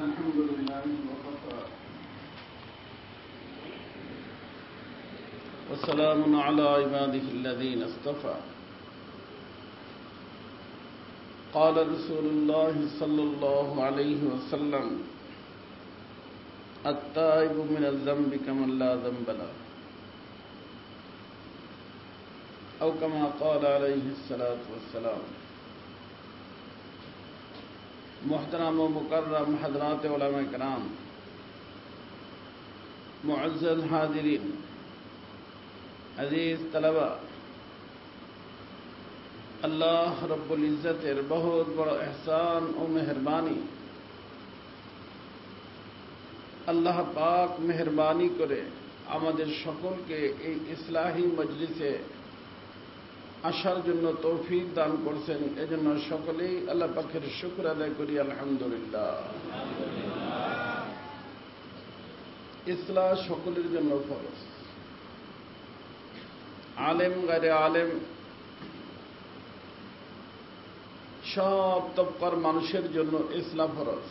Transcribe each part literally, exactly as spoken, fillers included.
الحمد لله وكفى وسلام على عباده الذين اصطفى قال رسول الله صلى الله عليه وسلم التائب من الذنب كمن لا ذنب له أو كما قال عليه الصلاة والسلام। मुहतरम व मुकर्रम हज़रात उलमा किराम, मुअज़्ज़ज़ हाज़िरीन, अज़ीज़ तलबा, अल्लाह रब्बुल इज़्ज़तेर बहुत बड़ एहसान व मेहरबानी। আল্লাহ পাক মেহেরবানি করে আমাদের সকলকে এই ইসলাহি মজলিসে আসার জন্য তৌফিক দান করছেন। এজন্য সকলেই আল্লাহ পাকের শুকর আদায় করি, আলহামদুলিল্লাহ। ইসলাহ সকলের জন্য ফরজ, আলেম গায়রে আলেম সব তবকার মানুষের জন্য ইসলাহ ফরজ।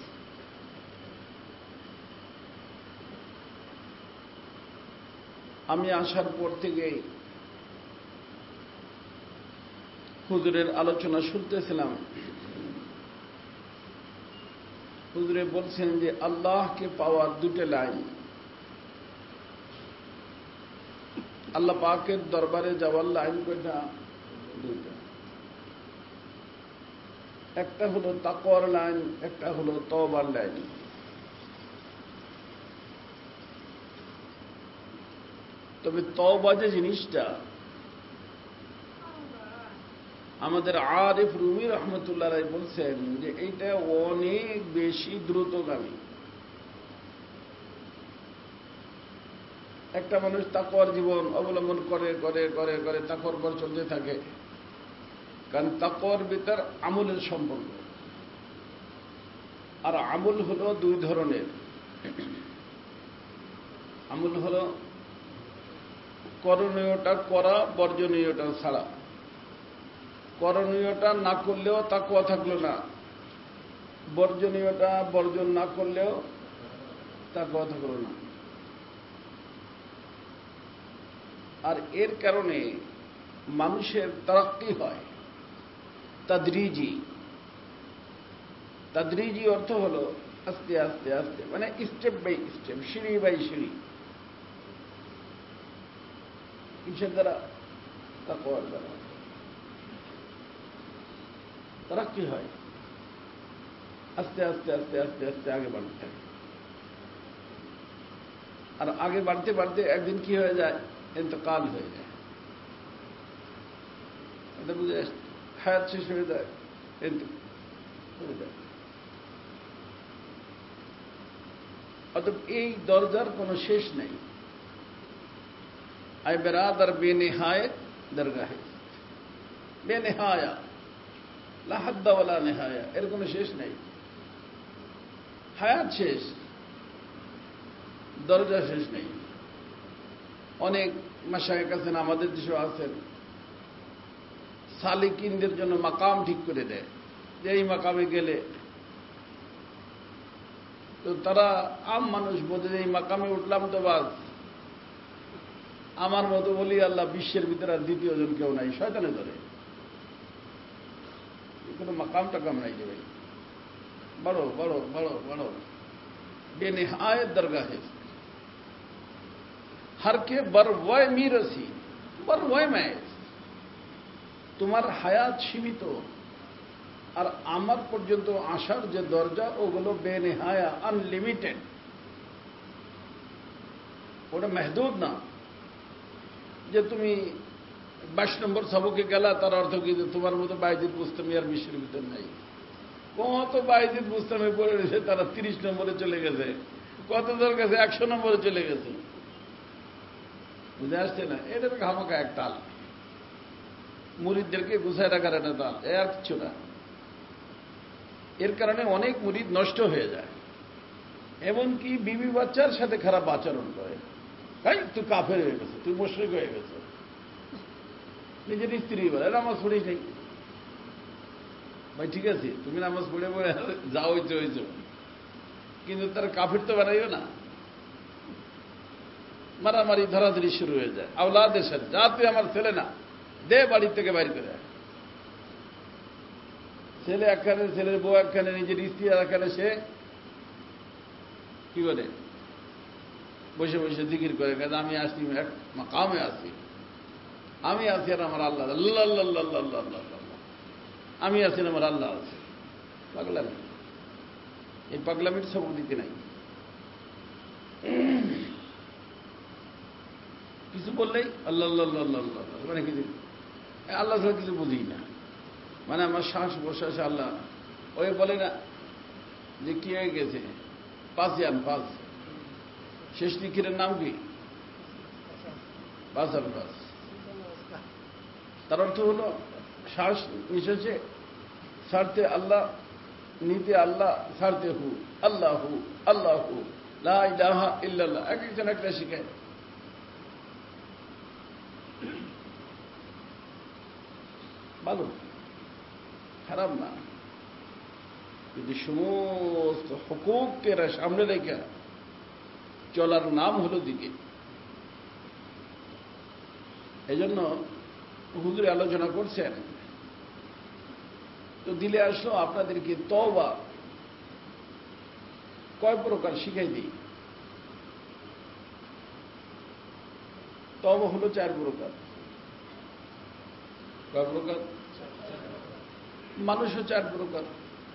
আমি আসার পর থেকেই হুজুরের আলোচনা শুনতেছিলাম। হুজুরে বলছেন যে আল্লাহকে পাওয়ার দুটো লাইন, আল্লাহ পাকের দরবারে যাওয়ার লাইন কয়টা? দুইটা। একটা হলো তাকওয়ার লাইন, একটা হলো তওবার লাইন। তবে তওবা যে জিনিসটা, আমাদের আরিফ রুমি রহমতুল্লাহ রায় বলছেন যে এইটা অনেক বেশি দ্রুতগামী। একটা মানুষ তাকওয়ার জীবন অবলম্বন করে করে করে করে তাকওয়ার পর চলতে থাকে, কারণ তাকওয়ার ভিতর আমলের সম্পর্ক। আর আমল হলো দুই ধরনের। আমল হলো করণীয়টা করা, বর্জনীয়টা ছাড়া। করণীয়টা না করলেও তাকওয়া থাকলো না, বর্জনীয়টা বর্জন না করলেও তাকওয়া থাকলো না। আর এর কারণে মানুষের তারাক্কি হয় তাদরিজি। তাদরিজি অর্থ হল আস্তে আস্তে আস্তে, মানে স্টেপ বাই স্টেপ, সিঁড়ি বাই সিঁড়ি। কিসের দ্বারা? তাকওয়ার দ্বারা তারাক্কি হয়। আস্তে আস্তে আস্তে আস্তে আস্তে আগে বাড়তে থাকে। আর আগে বাড়তে বাড়তে একদিন কি হয়ে যায়? ইন্তেকাল হয়ে যায়। এটা বুঝে হায়াত শেষ হয়ে যায়, হয়ে যায়। অতএব এই দরজার কোনো শেষ নেই। আই বেরাদার বেনেহায়েত দরগাহে, বেনেহায়া, লা হাদ্দা ওয়ালা নেহায়া, এর কোনো শেষ নেই। হায়াত শেষ, দরজা শেষ নেই। অনেক মাশায়েখ আছেন, আমাদের দেশেও আছেন, সালিকিনদের জন্য মাকাম ঠিক করে দেয় যে এই মাকামে গেলে তো তারা আম মানুষ বোঝে যে এই মাকামে উঠলাম তো বাস, আমার মতো বলি আল্লাহ বিশ্বের ভিতরে আর দ্বিতীয় জন কেউ নাই, শয়তানে ধরে। কোনো মাকাম টাকাম নাই যে ভাই, বড় বড় বড় বড় বেনেহায়েত দরগাহ है। हर के बर वय मीरसी बर वय मैं, তোমার হায়াত সীমিত, আর আমার পর্যন্ত আসার যে দরজা ওগুলো বেনেহায়া, আনলিমিটেড। ওটা মেহদুদ না যে তুমি বাইশ নম্বর সবকে গেলা, তার অর্থ কি তোমার মতো বাইজিদ বুস্তামি আর বিশ্বের ভিতর নাই। কত বাইজিদ বুস্তামি পড়ে রয়েছে, তারা তিরিশ নম্বরে চলে গেছে, কত জন গেছে একশো নম্বরে চলে গেছে। বুঝে আসছে না? এটা খামাখা এক তাল, মুরিদদেরকে গুছায় রাখার একটা তাল, এ আর কিছু না। এর কারণে অনেক মুরিদ নষ্ট হয়ে যায়, এমনকি বিবি বাচ্চার সাথে খারাপ আচরণ করে। তাই তুই কাফের হয়ে গেছে, তুই মুশরিক হয়ে গেছে। নিজের স্ত্রী বলে নামাজ পড়িস নেই, ভাই ঠিক আছে তুমি নামাজ পড়ে পড়ে যা হইতে হয়েছ, কিন্তু তার কাফির তো বানাইও না, মারামারি ধরাধরি শুরু হয়ে যায় আওলাদের সাথে। যা তুই আমার ছেলে না, দে বাড়ি থেকে বাইর করে। ছেলে একখানে, ছেলের বউ একখানে, নিজের স্ত্রী আর একখানে, সে কি করে বসে বসে জিকির করে, কাজে আমি আসছি এক মাকামে আসি, আমি আছি আর আমার আল্লাহ, আল্লাহ আল্লাহ আল্লাহ আল্লাহ আল্লাহ, আমি আছি আর আমার আল্লাহ আছে। পাগলামি, এই পাগলামির সবক দিতে নাই। কিছু বললেই আল্লাহ আল্লাহ আল্লাহ আল্লাহ আল্লাহ, মানে কিছু আল্লাহ ছাড়া কিছু বুঝি না, মানে আমার শ্বাস প্রশ্বাস আল্লাহ। ওই বলে না যে কি হয়ে গেছে, পাঁচিয়ান পাঁচ, শেষ নিখিরের নাম কি? বাসান পাস। তার অর্থ হল শ্বাস নিঃশ্বাসে ছাড়তে আল্লাহ, নিতে আল্লাহ, ছাড়তে হু আল্লাহ, হু আল্লাহ, হু লা ইলাহা ইল্লাল্লাহ। এক একজন একটা শিখায়। ভালো, খারাপ না, কিন্তু সমস্ত হুকুককে সামনে রেখে চলার নাম হলো দিকে। এই জন্য হুজুরে আলোচনা করছেন, তো দিলে আসলো আপনাদেরকে তওবা কয় প্রকার শিখাই দিই। তওবা হলো চার প্রকার। কয় প্রকার? মানুষও চার প্রকার।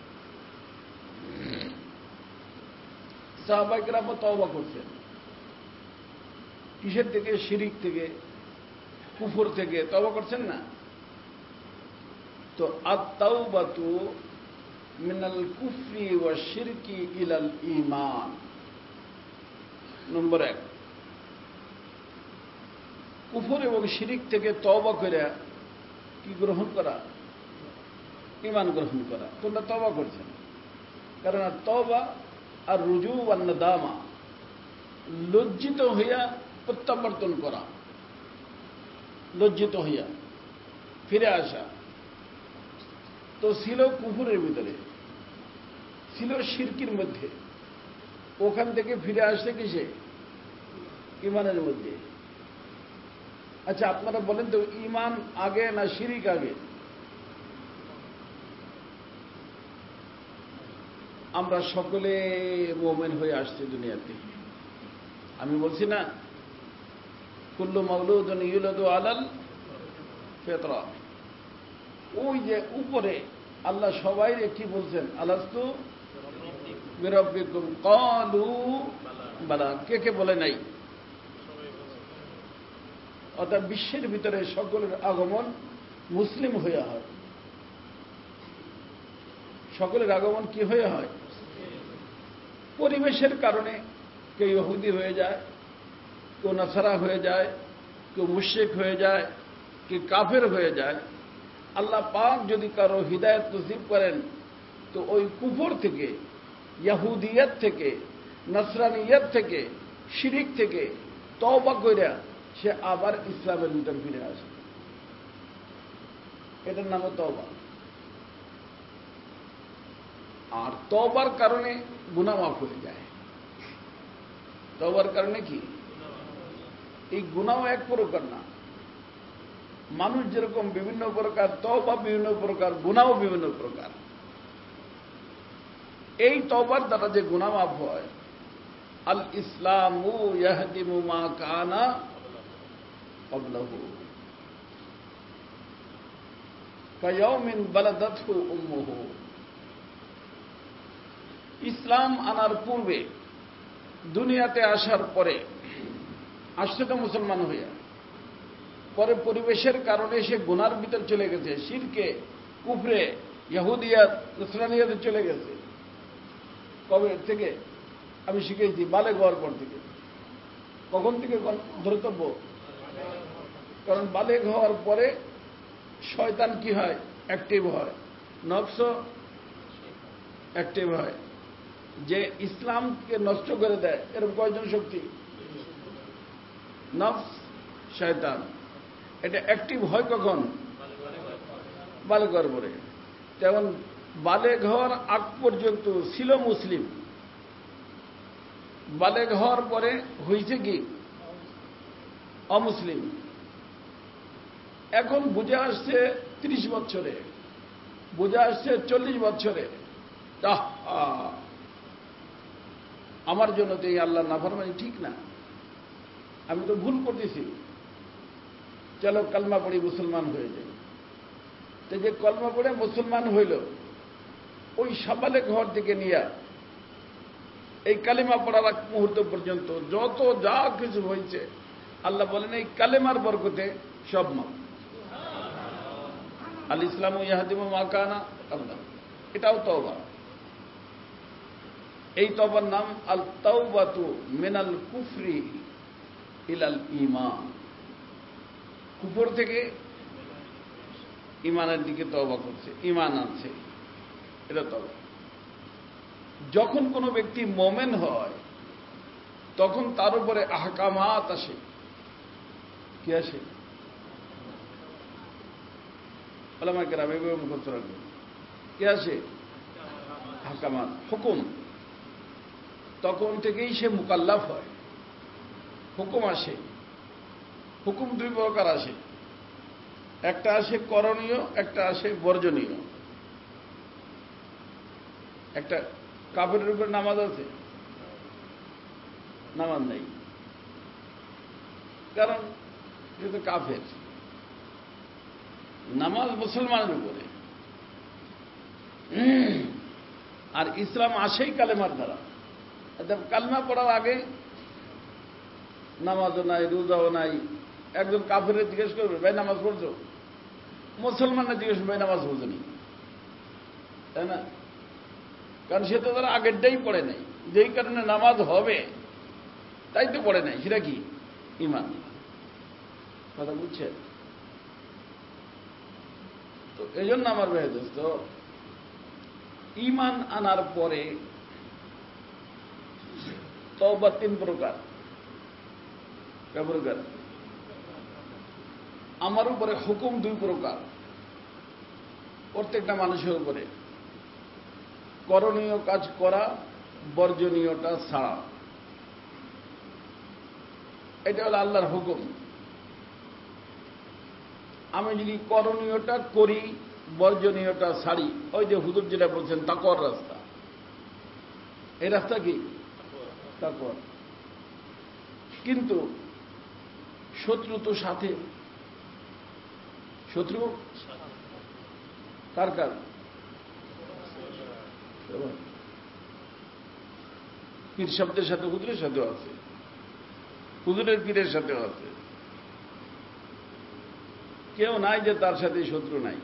সাহাবায়ে কেরাম তওবা করছেন কিসের থেকে? শিরিক থেকে, কুফর থেকে তওবা করছেন না? তো আত-তাওবাতু মিনাল কুফরি ওয়া শিরকি ইলাল ঈমান। নম্বর এক, কুফর এবং শিরিক থেকে তওবা করে কি গ্রহণ করা? ঈমান গ্রহণ করা। তোমরা তওবা করছেন, কারণ তওবা আর রুজু ওয়ান নাদামা, লজ্জিত হইয়া প্রত্যাবর্তন করা, লজ্জিত হইয়া ফিরে আসা। তো ছিল কুফরের ভিতরে, ছিল শিরকির মধ্যে, ওখান থেকে ফিরে আসছে কিসে? ঈমানের মধ্যে। আচ্ছা আপনারা বলেন তো, ঈমান আগে না শিরিক আগে? আমরা সকলে মুমিন হয়ে আসছি দুনিয়াতে। আমি বলছি না, কুল্লু মাওলুদুন ইউলাদু আলাল ফিতরা। ওই যে উপরে আল্লাহ সবাই কি বলছেন? আলাস্তু বিরাব্বিকুম ক্বালু বালা। কে কে বলে নাই? অর্থাৎ বিশ্বের ভিতরে সকলের আগমন মুসলিম হয়ে হয়। সকলের আগমন কি হয়ে হয়? পরিবেশের কারণে কেউ ইহুদি হয়ে যায়, কেউ নাসারা হয়ে যায়, কেউ মুশরিক হয়ে যায়, কেউ কাফের হয়ে যায়। আল্লাহ পাক যদি কারো হিদায়াত নসিব করেন, তো ওই কুফর থেকে, ইহুদিয়ত থেকে, নাসরানিয়ত থেকে, শিরিক থেকে তওবা কইরা সে আবার ইসলামের ভিতর ফিরে আসে। এটার নাম তওবা। আর তওবার কারণে গুনাহ মাফ হয়ে যায়। তওবার কারণে কি? এই গুনাহ এক প্রকার না। মানুষ যেরকম বিভিন্ন প্রকার, তওবা বিভিন্ন প্রকার, গুনাহ বিভিন্ন প্রকার। এই তওবার দ্বারা যে গুনাহ মাফ হয়, আল ইসলামু ইয়াহদিমু মা কানা ক্বাবলাহু কায়াউমিন বালাদাতহু উম্মুহু। ইসলাম আনার পূর্বে, দুনিয়াতে আসার পরে, আসছে তো মুসলমান হইয়া, পরে পরিবেশের কারণে সে গুনার ভিতর চলে গেছে, শিরকে, কুফরে, ইহুদিয়াত, নাসরানিয়াতে চলে গেছে। কবে থেকে? আমি শিখেছি বালেগ হওয়ার পর থেকে। কখন থেকে ধর্তব্য? কারণ বালেগ হওয়ার পরে শয়তান কি হয়? অ্যাক্টিভ হয়, নফস অ্যাক্টিভ হয়, যে ইসলামকে নষ্ট করে দেয়। এরকম কয়জন শক্তি? নফস, শয়তান। এটা অ্যাক্টিভ হয় কখন? বালেগ হওয়ার পরে। যেমন বালেগ হওয়ার আগ পর্যন্ত ছিল মুসলিম, বালেগ হওয়ার পরে হয়েছে কি অমুসলিম, এখন বুঝে আসছে ত্রিশ বছরে, বুঝে আসছে চল্লিশ বছরে, আমার জন্য তো এই আল্লাহর নাফরমানি ঠিক না, আমি তো ভুল করতেছি, চলো কলমা পড়ি মুসলমান হয়ে যাই। তো যে কলমা পড়ে মুসলমান হইল, ওই সাবালেগ হওয়ার দিকে নিয়ে এই কালেমা পড়ার এক মুহূর্ত পর্যন্ত যত যা কিছু হয়েছে, আল্লাহ বলেন এই কালেমার বরকতে সব মাপ। আল ইসলাম ইয়াহদিমু মা কানা আল্লাহ, এটাও তওবা। এই তওবার নাম আল তাওবাতু মিনাল কুফরি ইলাল ঈমান, কুফর থেকে ঈমানের দিকে তওবা করছে, ঈমান আনছে, এটা তওবা। যখন কোনো ব্যক্তি মোমেন হয় তখন তার উপরে আহকামাত আসে। কি আসে? ওলামায়ে কেরাম এভাবে মুখস্থ রাখবেন। কি আসে? আহকামাত, হুকুম। তখন থেকেই সে মুকাল্লাফ হয়, হুকুম আসে। হুকুম দুই প্রকার আসে, একটা আসে করণীয়, একটা আসে বর্জনীয়। একটা কাফেরের উপর নামাজ আছে, নামাজ নেই, কারণ যেহেতু কাফের। নামাজ মুসলমানের উপরে, আর ইসলাম আসেই কালেমার দ্বারা। কালেমা পড়ার আগে নামাজও নাই, রোজাও নাই। একজন কাফের জিজ্ঞেস করবে ভাই নামাজ পড়ছো, মুসলমানের জিজ্ঞেস করবে ভাই নামাজ পড়ছনি, তাই না? কারণ সে তো তারা আগেরটাই পড়ে নাই, যেই কারণে নামাজ হবে তাই তো পড়ে নাই। সেটা কি? ঈমান। কথা বুঝছেন? তো এই জন্য আমার ভাই দোস্ত, ঈমান আনার পরে তওবা তিন প্রকার। কে প্রকার? আমার উপরে হুকুম দুই প্রকার, প্রত্যেকটা মানুষের উপরে। করণীয় কাজ করা, বর্জনীয়টা ছাড়া, এটা হলো আল্লাহর হুকুম। আমি যদি করণীয়টা করি, বর্জনীয়টা ছাড়ি, ওই যে হুজুর যেটা বলছেন তাকওয়ার রাস্তা। এই রাস্তা কি? তাকওয়া। কিন্তু শত্রু তো সাথে। শত্রু কার কার? পীর শব্দের সাথে হুজুরের সাথেও আছে, হুজুরের পীরের সাথেও আছে। কেউ নাই যে তার সাথে শত্রু নাই,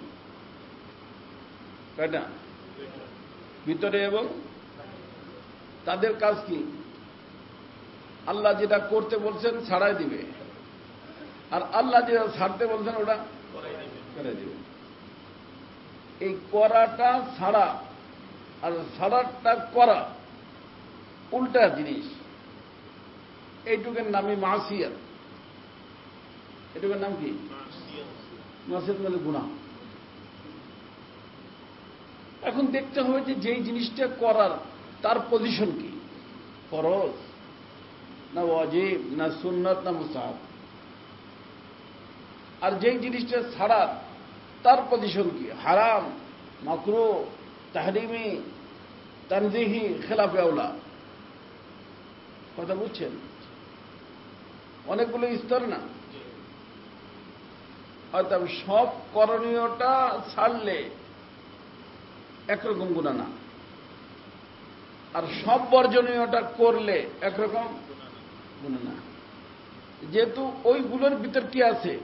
তাই না? ভিতরে এবং তাদের কাজ কি? আল্লাহ যেটা করতে বলছেন ছাড়াই দিবে, আর আল্লাহ যেটা ছাড়তে বলছেন ওটা করে দিবে। এই করাটা ছাড়া আর ছাড়াটা করা উল্টা জিনিস। এইটুকের নামই মাসিয়াত। এটুকের নাম কি? মাসিয়াত মানে গুনাহ। এখন দেখতে হবে যে যেই জিনিসটা করার তার পজিশন কি, ফরজ না ওয়াজিব না সুন্নাত না মুস্তাহাব। আর যেই জিনিসটা ছাড়ার তার পজিশন কি, হারাম, মাকরুহ, তাহরিমি, তানজিহি, খেলাফে আওলা। কথা বুঝছেন? অনেকগুলো স্তর না? অর্থাৎ সব করণীয়টা ছাড়লে একরকম গুনাহ না, আর সব বর্জনীয়টা করলে একরকম গুনাহ না। যেহেতু ওইগুলোর ভিতর কি আছে?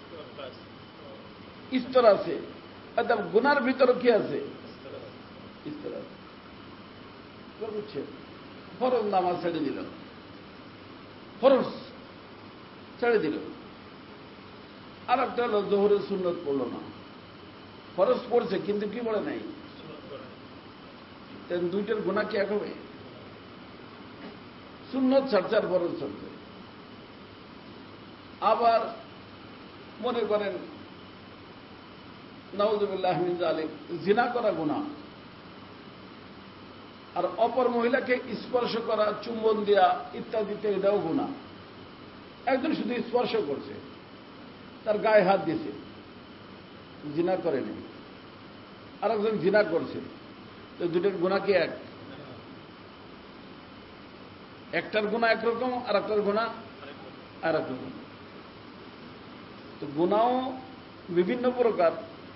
স্তর আছে। অর্থাৎ গুনার ভিতর কি আছে? স্তর আছে। বুঝছে? ফরজ নামাজ ছেড়ে দিল, ফরজ ছেড়ে দিল। আর একটা হলো জোহরের সুন্নত পড়লো না, ফরজ পড়ছে কিন্তু কি পড়ে নাই। দুইটার গুনাহ কি এক হবে? সুন্নত ছাড়ছে আর ফরজ ছাড়ছে। আবার মনে করেন নাউযুবিল্লাহি মিন যালিক, জিনা করা গুনাহ, আর অপর মহিলাকে স্পর্শ করা, চুম্বন দেওয়া ইত্যাদিতে এটাও গুনাহ। একজন শুধু স্পর্শ করছে, তার গায়ে হাত দিয়েছে, জিনা করেনি। আর একজন জিনা করছে, তো দুটোর গুনাহ কি এক? একটার গুনাহ একরকম, আর একটার গুনাহ আর এক রকম। তো গুনাহ বিভিন্ন প্রকার,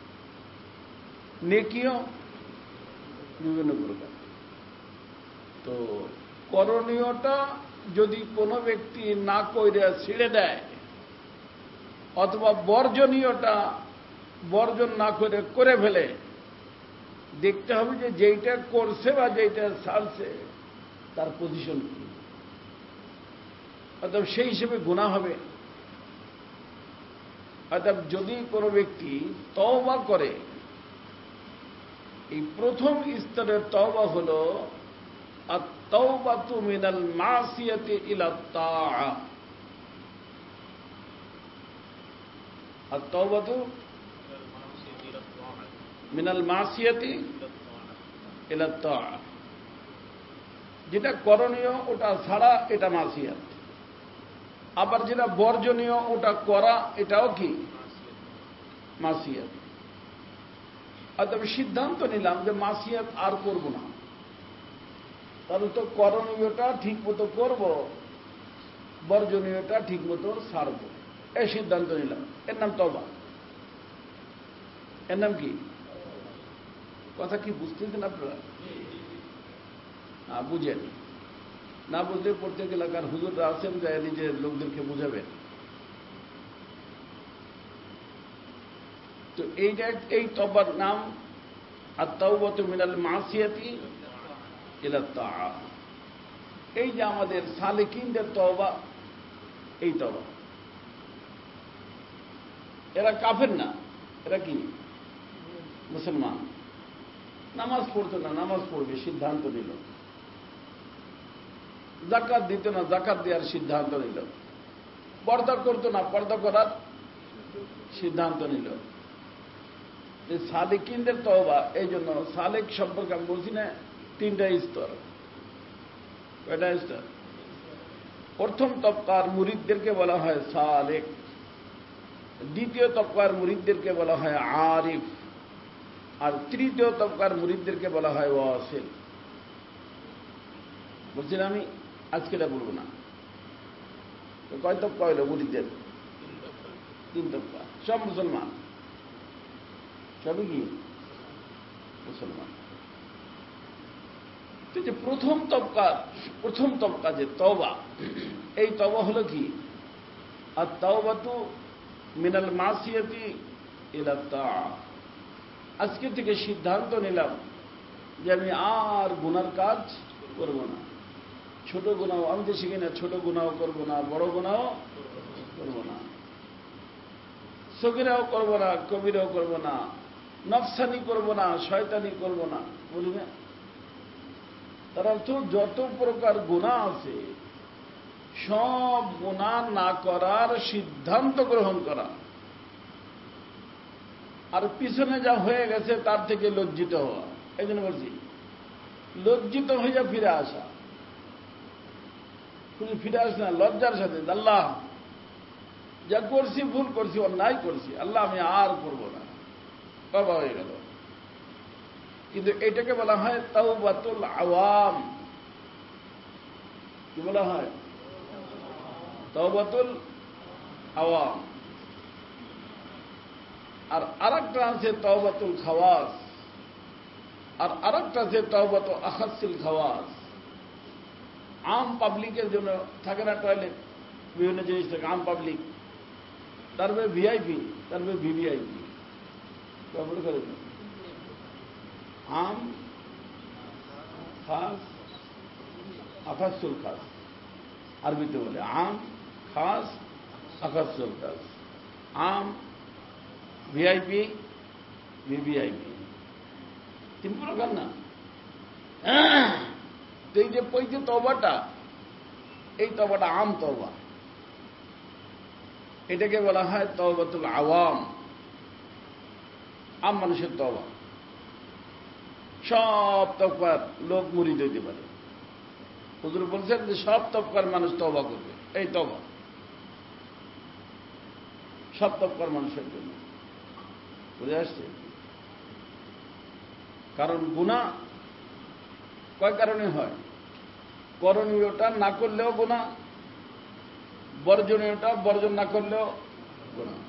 নেকিও বিভিন্ন প্রকার। তো করণীয়টা যদি কোনো ব্যক্তি না কইরে ছেড়ে দেয়, অথবা বর্জনীয়টা বর্জন না করে করে ফেলে, দেখতে হবে যে যেইটা করছে বা যেইটা ছাড়ছে তার পজিশন কি, অর্থাৎ সেই হিসেবে গুনাহ হবে। অর্থাৎ যদি কোনো ব্যক্তি তওবা করে, এই প্রথম স্তরের তওবা হল আত-তাওবাতু মিনাল মাসিয়াতি ইলা তাআ। আত-তাওবাতু মিনাল মাসিয়াতি ইলা তাআ, যেটা করণীয় ওটা ছাড়া এটা মাসিয়াত, আবার যেটা বর্জনীয় ওটা করা এটাও কি মাসিয়াত। অর্থাৎ সিদ্ধান্ত নিলাম যে মাসিয়াত আর করব না, তাহলে তো করণীয়টা ঠিক মতো করব, বর্জনীয়টা ঠিক মতো ছাড়ব, এই সিদ্ধান্ত নিলাম। এর নাম তওবা। এর নাম কি? কথা কি বুঝতেছেন আপনারা? হ্যাঁ, বুঝেন। না বুঝলে প্রত্যেক এলাকার হুজুররা আছেন, যায় নিজের লোকদেরকে বুঝাবেন। তো এইটা, এই তওবার নাম আত-তাওবাতু মিনাল মাসিয়াতি ইলা তাআ। এই যে আমাদের সালেকিনদের তওবা, এই তওবা, এরা কাফের না, এরা কি মুসলমান। নামাজ পড়তো না, নামাজ পড়বে সিদ্ধান্ত নিল। যাকাত দিত না, যাকাত দেওয়ার সিদ্ধান্ত নিল। পর্দা করতো না, পর্দা করার সিদ্ধান্ত নিল। সালেকিনদের তওবা, এই জন্য সালেক সম্পর্কে আমি বলছি না, তিনটা স্তর। কয়টা স্তর? প্রথম তবকার মুরিদদেরকে বলা হয় সালেক, দ্বিতীয় তবকার মুরিদদেরকে বলা হয় আরিফ, আর তৃতীয় তবকার মুরিদদেরকে বলা হয় ওয়াসিল। বলছিলাম আমি, আজকে এটা বলবো না। তো কয় তবকা হইল মুরিদদের? তিন তবকা। সব মুসলমান, সবই কি মুসলমান। তো যে প্রথম তবকা, প্রথম তবকা যে তওবা, এই তওবা হলো কি আত-তাওবাতু মিনাল মাসিয়াতি ইলা তাআ। আজকে থেকে সিদ্ধান্ত নিলাম যে আমি আর গুনার কাজ করব না। ছোট গুনাহ, আমি তো শিখি না, ছোট গুনাহ করব না, বড় গুনাহ করব না, সগীরাও করব না, কবিরাও করব না, নফসানি করব না, শয়তানি করব না, বলি না? তার অর্থ যত প্রকার গুনাহ আছে সব গুনাহ না করার সিদ্ধান্ত গ্রহণ করা, আর পিছনে যা হয়ে গেছে তার থেকে লজ্জিত হওয়া। এই জন্য বলছি লজ্জিত হয়ে যা ফিরে আসা, শুধু ফিরে আসে না, লজ্জার সাথে, আল্লাহ যা করছি ভুল করছি, অন্যায় করছি, আল্লাহ আমি আর করব না, তওবা হয়ে গেল। কিন্তু এটাকে বলা হয় তাওবাতুল আওয়াম। কি বলা হয়? তাওবাতুল আওয়াম। আর আরেকটা আছে তাওবাতুল খাওয়াস, আর আরেকটা আছে তাওবাতু আখাসিল খাওয়াস। আম পাবলিকের জন্য থাকে না টয়লেট, বিভিন্ন জিনিস থাকে, আম পাবলিক, তারপরে ভিআইপি, তারপরে ভিভিআইপি। ব্যবহার করে আম খাস, আখাসুল খাস, আরবিতে বলে আম খাস, আখাসুল খাস। আম, ভিআইপি, ভিভিআইপি, তিন প্রকার না? এই যে ওই যে তওবাটা, এই তওবাটা আম তওবা, এটাকে বলা হয় তাওবাতুল আওয়াম, আম মানুষের তওবা। সব তবকার লোক মুরিদ হইতে পারে। হুজুর বলছেন যে সব তবকার মানুষ তওবা করবে, এই তওবা সব তবকার মানুষের জন্য। বুঝে আসছে? কারণ গুনাহ কয় কারণে হয়? করণীয়টা না করলেও গুনাহ, বর্জনীয়টা বর্জন না করলেও গুনাহ।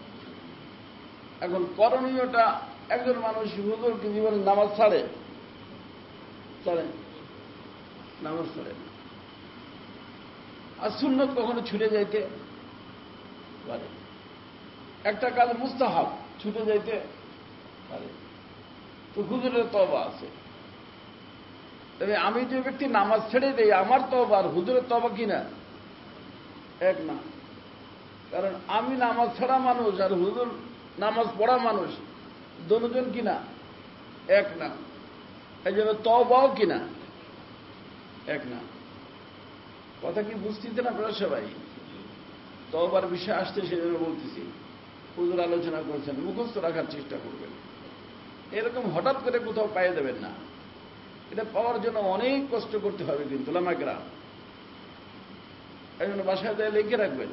এখন করণীয়টা, একজন মানুষ হুজুর কি জীবনে নামাজ ছাড়ে? ছাড়ে? নামাজ ছাড়ে না। আর সুন্নত কখনো ছুটে যাইতে পারে, একটা কাজ মুস্তাহাব ছুটে যাইতে পারে, তো হুজুরের তওবা আছে। তবে আমি যে ব্যক্তি নামাজ ছেড়ে দেই, আমার তওবা আর হুজুরের তওবা কিনা এক না। কারণ আমি নামাজ ছাড়া মানুষ আর হুজুর নামাজ পড়া মানুষ, দুজন কিনা এক না। এই জন্য তওবাও কিনা এক না। কথা কি বুঝতেছেন আপনারা সবাই? তওবার বিষয় আসতে সেজন্য বলতেছি। হুজুর আলোচনা করছেন, মুখস্থ রাখার চেষ্টা করবেন। এরকম হঠাৎ করে কোথাও পাইয়ে দেবেন না। এটা পাওয়ার জন্য অনেক কষ্ট করতে হবে কিন্তু উলামায়ে এই জন্য বাসায় যায় লিখে রাখবেন।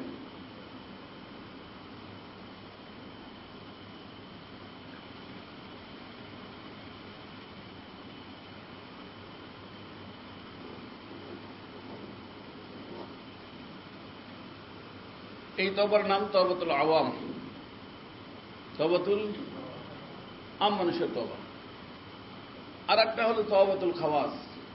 এই তওবার নাম তওবাতুল আওয়াম, তওবাতুল আম মানুষের তওবা। আর একটা হলো তওবাতুল খাওয়াস।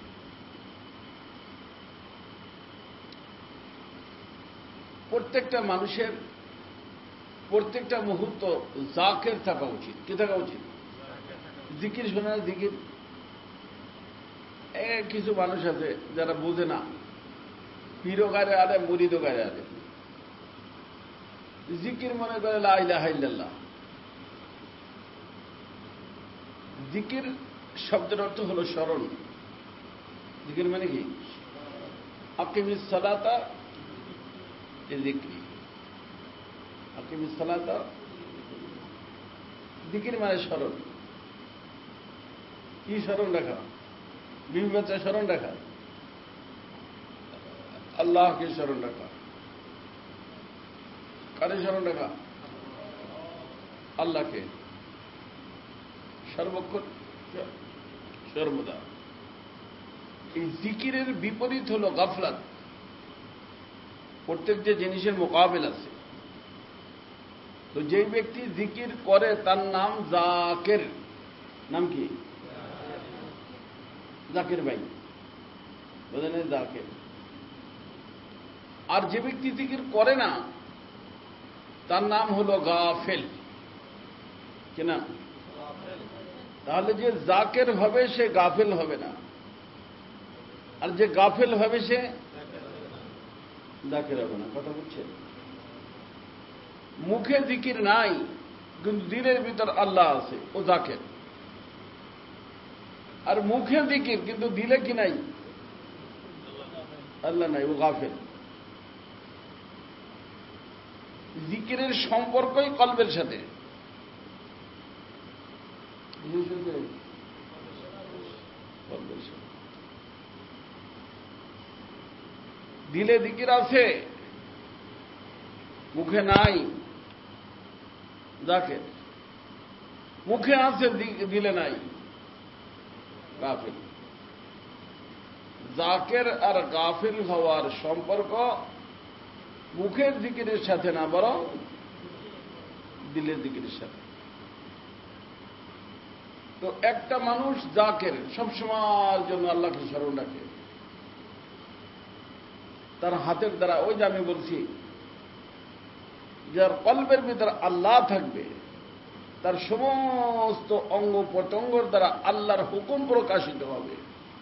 প্রত্যেকটা মানুষের প্রত্যেকটা মুহূর্ত জাকের থাকা উচিত। কি থাকা উচিত? জিকির শোনা, জিকির। কিছু মানুষ আছে যারা বোঝে না, পীরও গায়ে আলে, মুরিদও গায়ে আলে। জিকির মনে করে লা ইলাহা ইল্লাল্লাহ। জিকির শব্দের অর্থ হল স্মরণ। জিকির মানে কি? আকিমিস সালাতা লিযিকরি। আকিমিস সালাতা, জিকির মানে স্মরণ। কি স্মরণ রাখা? বিবি বাচ্চা স্মরণ রাখা, আল্লাহকে স্মরণ রাখা। কারে স্মরণ রাখা? আল্লাহকে সর্বক্ষণ সর্বদা। এই জিকিরের বিপরীত হল গাফলাত। প্রত্যেক যে জিনিসের মোকাবিল আছে, তো যেই ব্যক্তি জিকির করে তার নাম জাকের। নাম কি? জাকের ভাই, বোঝেন? জাকের। আর যে ব্যক্তি জিকির করে না তার নাম হল গাফেল। কি না? তাহলে যে জাকের হবে সে গাফেল হবে না, আর যে গাফেল হবে সে জাকের হবে না। কথা বুঝছেন? মুখে জিকির নাই কিন্তু দিলের ভিতর আল্লাহ আছে, ও জাকের। আর মুখে জিকির কিন্তু দিলে কি নাই? আল্লাহ নাই, ও গাফেল। জিকিরের সম্পর্কই কলবের সাথে। দিলে জিকির আছে, মুখে নাই, জাকের। মুখে আছে, দিলে নাই, গাফিল। জাকের আর গাফিল হওয়ার সম্পর্ক মুখের জিকিরের সাথে না, বরং দিলের জিকিরের সাথে। তো একটা মানুষ জাকের সবসময়ের জন্য আল্লাহকে স্মরণ রাখে, তার হাতের দ্বারা, ওই যে আমি বলছি, যার কলবের ভিতরে আল্লাহ থাকবে তার সমস্ত অঙ্গ প্রত্যঙ্গর দ্বারা আল্লাহর হুকুম প্রকাশিত হবে।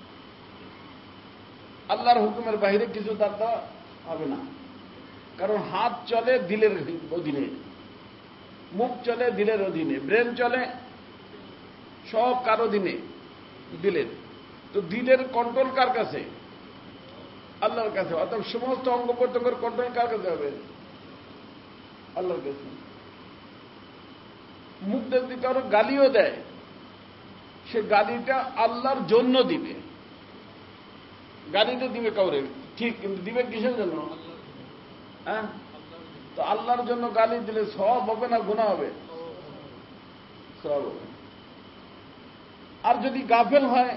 আল্লাহর হুকুমের বাইরে কিছু তার দ্বারা হবে না। কারণ হাত চলে দিলের অধীনে, মুখ চলে দিলের অধীনে, ব্রেন চলে সব কার অধীনে? দিলের। তো দিলের কন্ট্রোল কার কাছে? আল্লাহর কাছে। অর্থাৎ সমস্ত অঙ্গ প্রত্যঙ্গের কন্ট্রোল কার কাছে হবে? আল্লাহর কাছে। মুখ যদি কারো গালিও দেয়, সে গালিটা আল্লাহর জন্য দিবে। গালিটা দিবে কাউরে ঠিক, কিন্তু দিবে কিসের জন্য? হ্যাঁ, তো আল্লাহর জন্য গালি দিলে সওয়াব হবে না গুনাহ হবে? সওয়াব হবে। আর যদি গাফেল হয়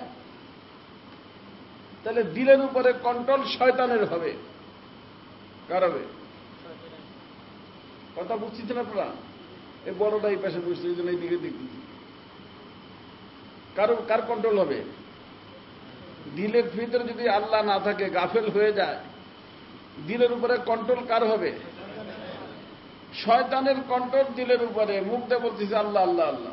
তাহলে দিলের উপরে কন্ট্রোল শয়তানের হবে। কার হবে? কথা বুঝছেন আপনারা? এই বড়টা এই পাশে বুঝতে, এই জন্য এই দিকে দেখতেছি। কারো কার কন্ট্রোল হবে? দিলের ভিতরে যদি আল্লাহ না থাকে, গাফেল হয়ে যায়, দিলের উপরে কন্ট্রোল কার হবে? শয়তানের কন্ট্রোল দিলের উপরে। মুখ দিয়ে বলতেছে আল্লাহ আল্লাহ আল্লাহ,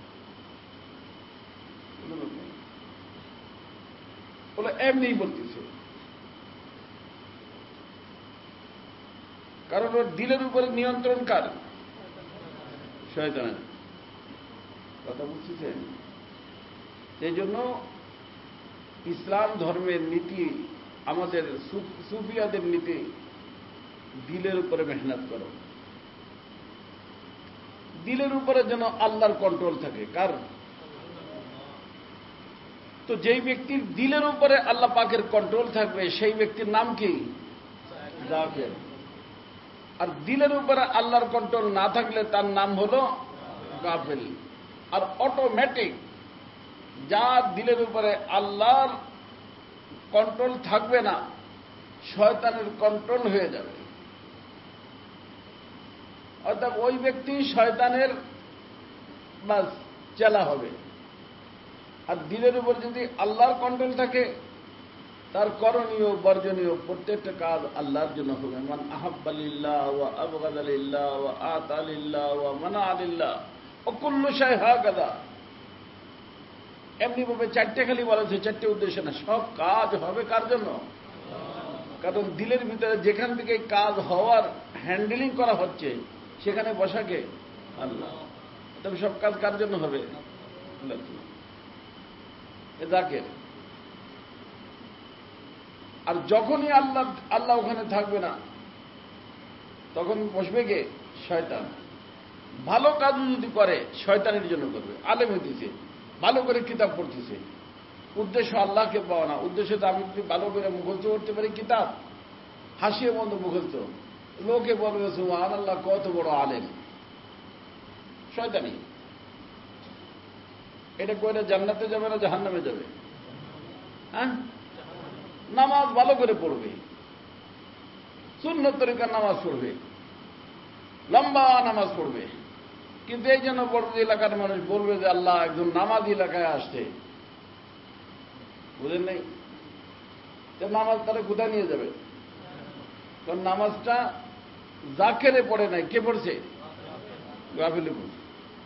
বলে এমনি বলতেছে, কারণ ওর দিলের উপরে নিয়ন্ত্রণ কার? শয়তানের। কথা বুঝতেছেন? সেই জন্য ইসলাম ধর্মের নীতি, আমাদের সুফিয়াদের নীতি, দিলের উপরে মেহনত করো। দিলের উপরে যেন আল্লাহর কন্ট্রোল থাকে। কার? তো যেই ব্যক্তির দিলের উপরে আল্লাহ পাকের কন্ট্রোল থাকবে সেই ব্যক্তির নাম কি? জাকের। আর দিলের উপরে আল্লাহর কন্ট্রোল না থাকলে তার নাম হলো গাফেল। আর অটোমেটিক যার দিলের উপরে আল্লাহর কন্ট্রোল থাকবে না, শয়তানের কন্ট্রোল হয়ে যাবে। অর্থাৎ ওই ব্যক্তি শয়তানের বাস চেলা হবে। আর দিলের উপর যদি আল্লাহর কন্ট্রোল থাকে, তার করণীয় বর্জনীয় প্রত্যেকটা কাজ আল্লাহর জন্য হবে। মান আহাব্বা লিল্লাহ ওয়া আবগাদা লিল্লাহ ওয়া আতা লিল্লাহ ওয়া মানা লিল্লাহ ওয়া কুল্লু শাই হাকাযা। এমনি ভাবে চারটে খালি বলা হচ্ছে, চারটে উদ্দেশ্য না, সব কাজ হবে কার জন্য? কারণ দিলের ভিতরে যেখান থেকে কাজ হওয়ার হ্যান্ডেলিং করা হচ্ছে সেখানে বসাকে আল্লাহ। তবে সব কাজ কার জন্য হবে? আল্লাহর জন্য। এ জাকের। আর যখনই আল্লাহ আল্লাহ ওখানে থাকবে না, তখন বসবে কে? শয়তান। ভালো কাজ যদি করে শয়তানের জন্য করবে। আলেম হইতেছে, ভালো করে কিতাব পড়তেছে, উদ্দেশ্য আল্লাহকে পাওয়া না, উদ্দেশ্য তো আমি যদি ভালো করে মুখস্থ করতে পারি কিতাব, হাসিয়ে বন্ধ মুখস্থ, লোকে বলবে সুবহানাল্লাহ কত বড় আলেম। শয়তানি। এটা কইলে জান্নাতে যাবে না জাহান্নামে যাবে? হ্যাঁ, নামাজ ভালো করে পড়বে, সুন্নত তরিকার নামাজ পড়বে, লম্বা নামাজ পড়বে, কিন্তু এই জন্য বড় এলাকার মানুষ বলবে যে আল্লাহ একজন নামাজ এলাকায় আসছে। বুঝেন নাই? তো নামাজ তারা কোথায় নিয়ে যাবে? কারণ নামাজটা জাকেরে পড়ে নাই, কে পড়ছে? গাফিলে পড়ছে।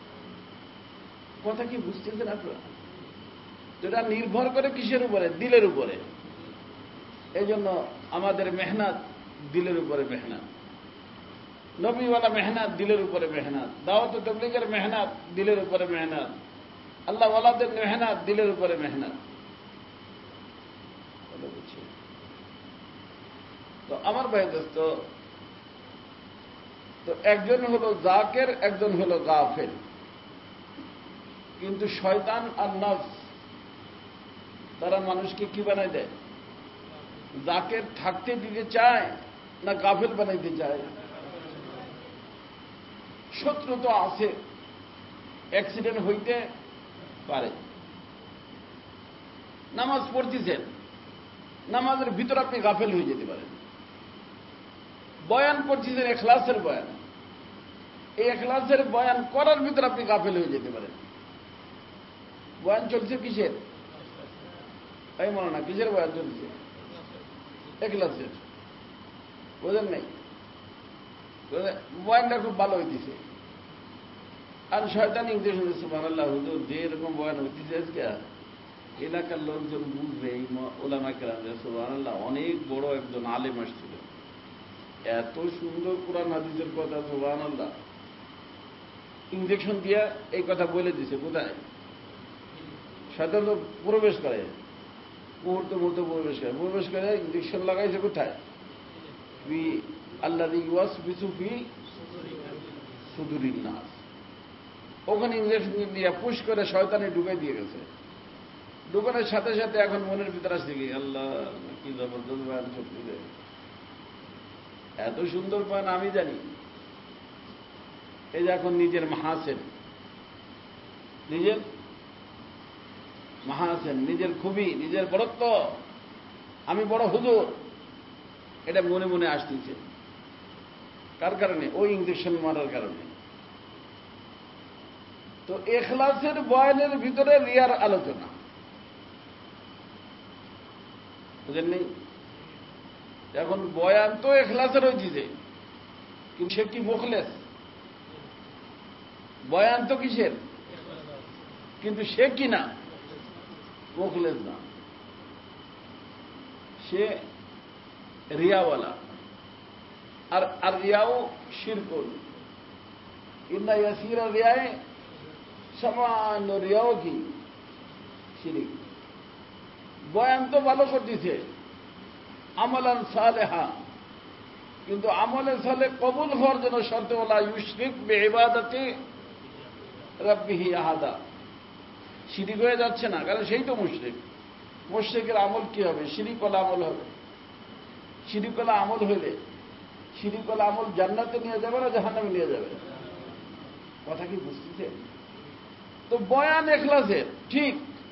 কথা কি বুঝতেছেন আপনারা? যেটা নির্ভর করে কিসের উপরে? দিলের উপরে। এই জন্য আমাদের মেহনত দিলের উপরে মেহনত, নবীওয়ালা মেহনত দিলের উপরে মেহনত, দাওয়াত ও তাবলীগের মেহনত দিলের উপরে মেহনত, আল্লাহ ওয়ালাদের মেহনত দিলের উপরে মেহনত। তো আমার ভাই দোস্ত, তো একজন হলো জাকের, একজন হলো গাফেল। কিন্তু শয়তান আর নফস তারা মানুষকে কি বানাই দেয়? জাকের থাকতে দিতে চায় না গাফেল বানাইতে চায়? শত্রু তো আছে, অ্যাক্সিডেন্ট হইতে পারে। নামাজ পড়তেছেন, নামাজের ভিতর আপনি গাফেল হয়ে যেতে পারেন। বয়ান করতেছেন, ইখলাসের বয়ান, এই ইখলাসের বয়ান করার ভিতর আপনি গাফেল হয়ে যেতে পারেন। বয়ান চলছে কিসের? তাই মনে না, কিসের বয়ান চলছে? ইখলাসের। বোঝেন নাই? বয়ানটা খুব ভালো হইতেছে, আর শয়তানি উদ্দেশ্য হচ্ছে সুবহানাল্লাহ হুজুর যে এরকম বয়ান হইতেছে আজকে এলাকার লোকজন বুঝবে, এই ওলামা কেরাম সুবহানাল্লাহ অনেক বড় একজন আলেম আসছিল, এত সুন্দর কোরআন হাদিসের কথা, সুবহানাল্লাহ ইঞ্জেকশন দিয়ে এই কথা বলে দিছে। কোথায়? শয়তান তো প্রবেশ করে, মুহূর্তে মুহূর্তে প্রবেশ করে, প্রবেশ করে ইঞ্জেকশন লাগাইছে কোথায়? আল্লাযী ইউওয়াসবিসু ফি সুদুরিন নাস। ওখানে ইঞ্জেকশন দিয়ে পুশ করে শয়তানে ঢুকাই দিয়ে গেছে। ঢুকানোর সাথে সাথে এখন মনের ভিতরে আসছে কি, আল্লাহ কি জবরদস্ত বয়ান, সত্যি রে, এত সুন্দর বয়ান আমি জানি। এই যে এখন নিজের মাহাসেন, নিজের মাহাসেন, নিজের খুবই, নিজের বড়ত্ব, আমি বড় হুজুর, এটা মনে মনে আসতেছে। কার কারণে? ওই ইঞ্জেকশন মারার কারণে। তো এখলাসের বয়ানের ভিতরে রিয়ার আলোচনা, বুঝেন নেই? এখন বয়ান তো এখলাসের হয়েছে, কিন্তু সে কি মুখলেস? বয়ান তো কিসের, কিন্তু সে কি না মুখলেস না, সে রিয়াওয়ালা। আর আর রিয়াও শিরকুল, ইন্না ইয়াসিরা রিয়ায়ে, সামান্য রিয়াও কি শিরিক। বয়ান তো ভালো করতেছে, আমলান সালেহা, কিন্তু আমলে সালেহ কবুল হওয়ার জন্য শর্ত ওয়ালা ইউশরিক বিইবাদাতি রাব্বিহি আহাদা। শিরিক হয়ে যাচ্ছে না, কারণ সেই তো মুশরিক। মুশরিকের আমল কি হবে? শিরিক ওয়ালা আমল হবে। শিরিক ওয়ালা আমল হইলে, শিরিক ওয়ালা আমল জান্নাতে নিয়ে যাবে না জাহান্নামে নিয়ে যাবে? কথা কি বুঝতেছেন? তো বয়ান এখলাসের ঠিক,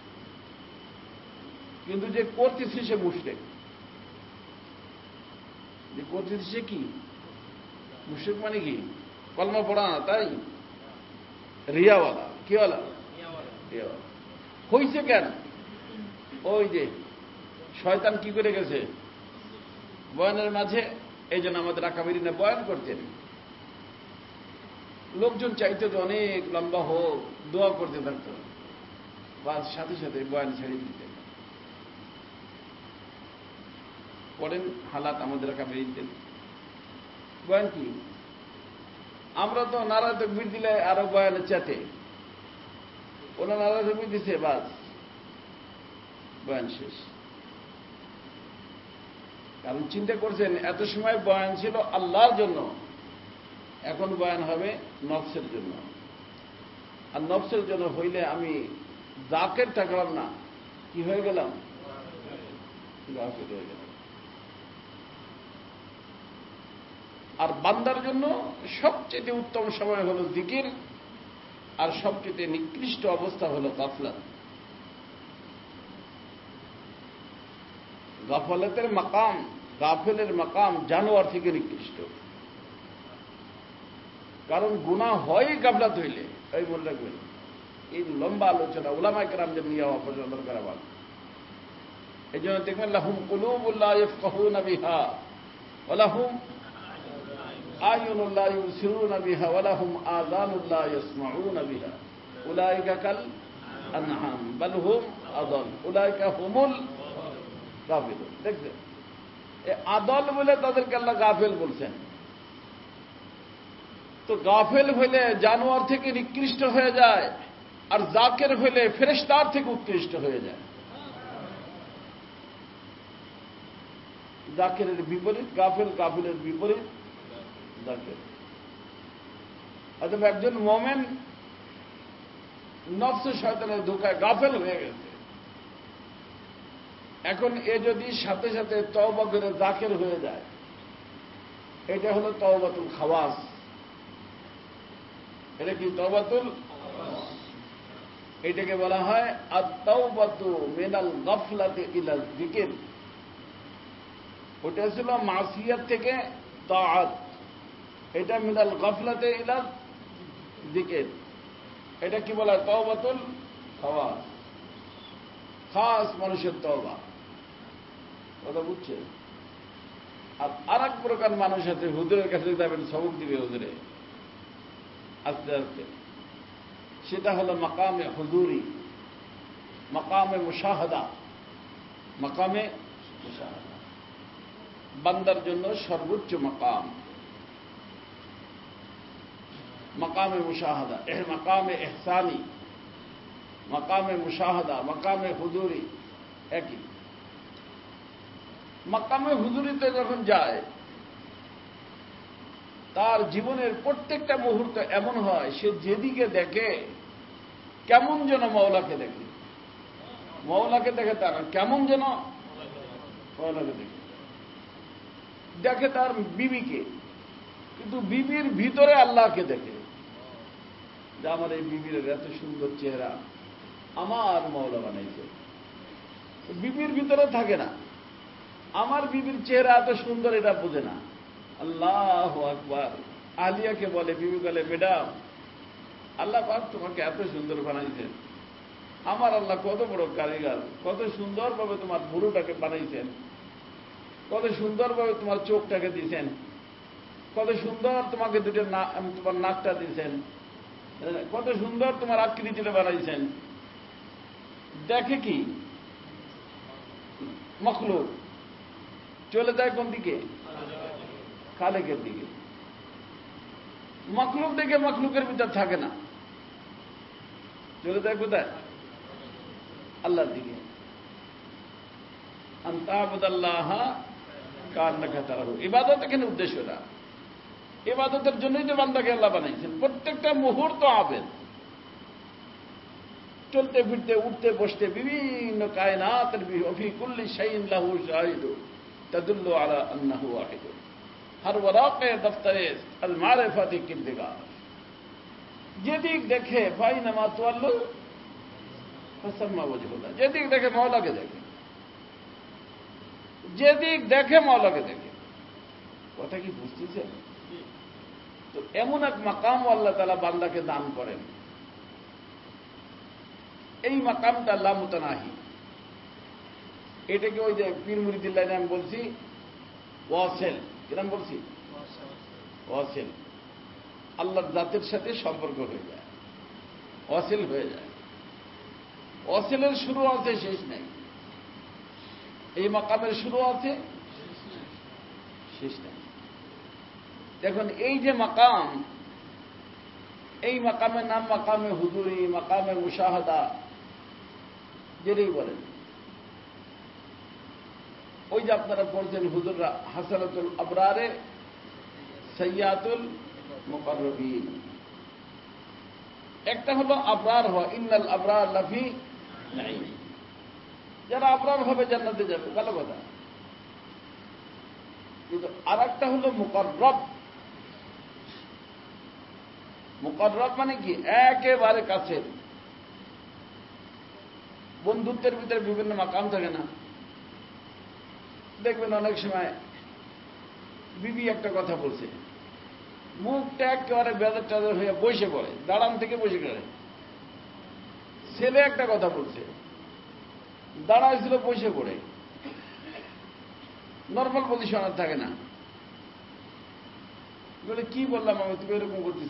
কিন্তু যে করতেছে সে মুশরিক। যে করতেছে সে কি মুশরিক? মানে কি? কলমা পড়া না, তাই রিয়াওয়ালা। কিওয়ালা? রিয়াওয়ালা হইছে কেন? ওই যে শয়তান কি করে গেছে বয়ানের মাঝে। এই জন্য আমাদের আকাবিরিনা বয়ান করতেন, লোকজন চাইতে তো অনেক লম্বা হোক, দোয়া করতে থাকতো, বাস সাথে সাথে বয়ান ছেড়ে দিতেন। পড়েন হালাত আমাদের আকাবিরিনদের। বয়ান কি? আমরা তো নারা তাকবীর দিলে আরো বয়ানে চাতে, ওরা নারা তাকবীর দিছে, বাস বয়ান শেষ। কারণ চিন্তা করছেন এত সময় বয়ান ছিল আল্লাহর জন্য, এখন বয়ান হবে নফসের জন্য। আর নফসের জন্য হইলে আমি জাকের থাকলাম না, কি হয়ে গেলাম? গাফিল হয়ে গেলাম। আর বান্দার জন্য সবচেয়ে উত্তম সময় হল জিকির, আর সবচেয়ে নিকৃষ্ট অবস্থা হল গাফলাত। গাফলাতের মাকাম, গাফেলের মাকাম জানোয়ার থেকে নিকৃষ্ট। কারণ গুনাহ হয় গাফলাত হইলে। এই মনে রাখবেন, এই লম্বা আলোচনা উলামায়ে কেরামদের নিয়ে হওয়া পর্যন্ত দরকার আমার। এই জন্য দেখবেন লাহুম কুলুবুন লা ইয়াফকাহুনা বিহা ওয়া লাহুম আয়ুনুন লা ইউবসিরুনা বিহা ওয়া লাহুম আযানুন লা ইয়াসমাউনা বিহা উলাইকা কাল আনআম বাল হুম আযাল উলাইকা হুমুল গাফিলুন। দেখছেন, এই আদল বলে তাদেরকে আল্লাহ গাফেল বলছেন। তো গাফেল হইলে জানোয়ার থেকে নিকৃষ্ট হয়ে যায়, আর জাকের হইলে ফেরেশতার থেকে উৎকৃষ্ট হয়ে যায়। জাকেরের বিপরীত গাফেল, গাফেলের বিপরীত জাকের। অথবা একজন মোমেন নফস শয়তানের ধোঁকায় গাফেল হয়ে গেছে, এখন এ যদি সাথে সাথে তওবা করে জাকের হয়ে যায়, এটা হলো তওবাতুল খাওয়াস। এটা কি তওবাতুল? এটাকে বলা হয় আত-তাওবাতু মিনাল গাফলাতি ইলা যিকির। ওটা ছিল মাসিয়াত থেকে তাআত, এটা মিনাল গাফলাতি ইলা যিকির। এটা কি বলা? তওবাতুল খাওয়াস, খাস মানুষের তওবা। কথা বুঝছে? আর আর এক প্রকার মানুষ আছে, হুজুরের কাছে যাবেন, সবক দিবে হুজুরে আস্তে আস্তে, সেটা হলো মাকামে হুজুরি, মাকামে মুশাহাদা। মাকামে মুশাহাদা বান্দার জন্য সর্বোচ্চ মাকাম, মাকামে মুশাহাদা, এহ মাকামে ইহসানি, মাকামে মুশাহাদা, মাকামে হুজুরি একই। মাকামে হুজুরিতে যখন যায়, তার জীবনের প্রত্যেকটা মুহূর্ত এমন হয়, সে যেদিকে দেখে কেমন যেন মাওলাকে দেখে। মওলাকে দেখে তার কেমন যেন মওলাকে দেখে দেখে তার বিবিকে, কিন্তু বিবির ভিতরে আল্লাহকে দেখে যে আমার এই বিবির এত সুন্দর চেহারা আমার মওলা বানাইছে। বিবির ভিতরে থাকে না, আমার বিবির চেহারা এত সুন্দর এটা বোঝে না। আল্লাহু আকবার। আলিয়াকে বলে, বিবি বলে, ম্যাডাম আল্লাহ পাক তোমাকে এত সুন্দর বানাইছেন, আমার আল্লাহ কত বড় কারিগর, কত সুন্দরভাবে তোমার ভুরুটাকে বানাইছেন, কত সুন্দরভাবে তোমার চোখটাকে দিয়েছেন, কত সুন্দর তোমাকে দুটো তোমার নাকটা দিয়েছেন, কত সুন্দর তোমার আকৃতিটা বানাইছেন। দেখে কি মখলুক, চলে যায় কোন দিকে? খালেকের দিকে। মখলুক দেখে মখলুকের ভিতর থাকে না, চলে যায় কোথায়? আল্লাহর দিকে। আনতাবুদাল্লাহ কান্নাকা তারাহু। ইবাদত এখানে উদ্দেশ্য না, ইবাদতের জন্যই তো বান্দাকে আল্লাহ বানাইছেন। প্রত্যেকটা মুহূর্ত আবেদ, চলতে ফিরতে উঠতে বসতে বিভিন্ন কায়নাতের ফি কুল্লি শাইইন লাহু শাহিদু তাদুল্লু আলা আন্নাহু ওয়াহিদ। হর ওয়ারাকে দফতরে আল মারিফাতি কিরদিগার। যেদিক দেখে ফাইনামা তুওয়াল্লু ফাসাম্মা ওয়াজহুল্লাহ। যেদিক দেখে মওলাকে দেখে, যেদিক দেখে মওলাকে দেখে। কথা কি বুঝতেছেন? তো এমন এক মাকাম আল্লাহ তাআলা বান্দাকে দান করেন, এই মাকামটা লামুতানাহি। এটাকে ওই যে পীর মুরিদুল্লাহ আমি বলছি ওয়াসিল, কিরম বলছি? ওয়াসিল। আল্লাহর জাতের সাথে সম্পর্ক হয়ে যায়, ওয়াসিল হয়ে যায়। ওয়াসিলের শুরু আছে, শেষ নেই। এই মাকামের শুরু আছে, শেষ নেই। দেখুন এই যে মাকাম, এই মাকামের নাম মাকামে হুজুরি, মাকামে মুশাহাদা, যেটাই বলেন। ওই যে আপনারা পড়ছেন হুজুররা হাসানাতুল আবরারে সাইয়াতুল মুকাররবিন। একটা হলো আবরার হওয়া, ইন্নাল আবরার লাফি নাঈম। যারা আবরার হবে জান্নাতে যাবে, ভালো কথা। কিন্তু আর একটা হলো মুকাররব। মুকাররব মানে কি? একেবারে কাছে। বন্ধুত্বের ভিতরে বিভিন্ন মাকাম থাকে না? দেখবেন অনেক সময় বিবি একটা কথা বলছে, মুখটা একেবারে বেজার টাজার হয়ে বসে পড়ে, দাঁড়ান থেকে বসে গেলে। ছেলে একটা কথা বলছে, দাঁড়াইছিল বসে পড়ে, নর্মাল পজিশন আর থাকে না। বলে কি বললাম আমি, তুমি এরকম করতেছ?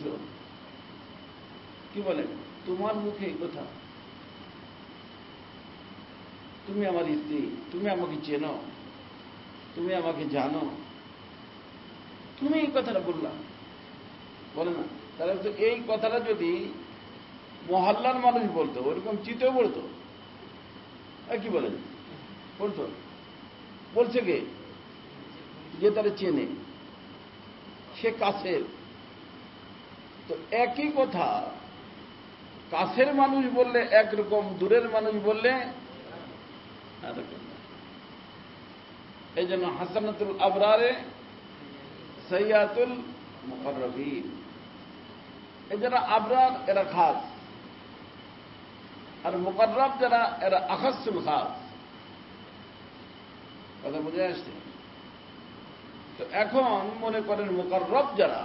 কি বলে? তোমার মুখে এই কথা? তুমি আমার স্ত্রী, তুমি আমাকে চেনো, তুমি আমাকে জানো, তুমি এই কথাটা বললাম, বলে না? তাহলে তো এই কথাটা যদি মহল্লার মানুষ বলতো, ওরকম চিতেও বলতো। কি বলেন? বলতো। বলছে কে? যে তারা চেনে, সে কাছের। তো একই কথা কাছের মানুষ বললে একরকম, দূরের মানুষ বললে এরকম। এই জন্য হাসানাতুল আবরারে সাইয়াতুল মুকাররবিন। এই যারা আবরার এরা খাস, আর মুকাররব যারা এরা আখাসুল খাস। কথা বুঝে আসছে? তো এখন মনে করেন মুকাররব যারা,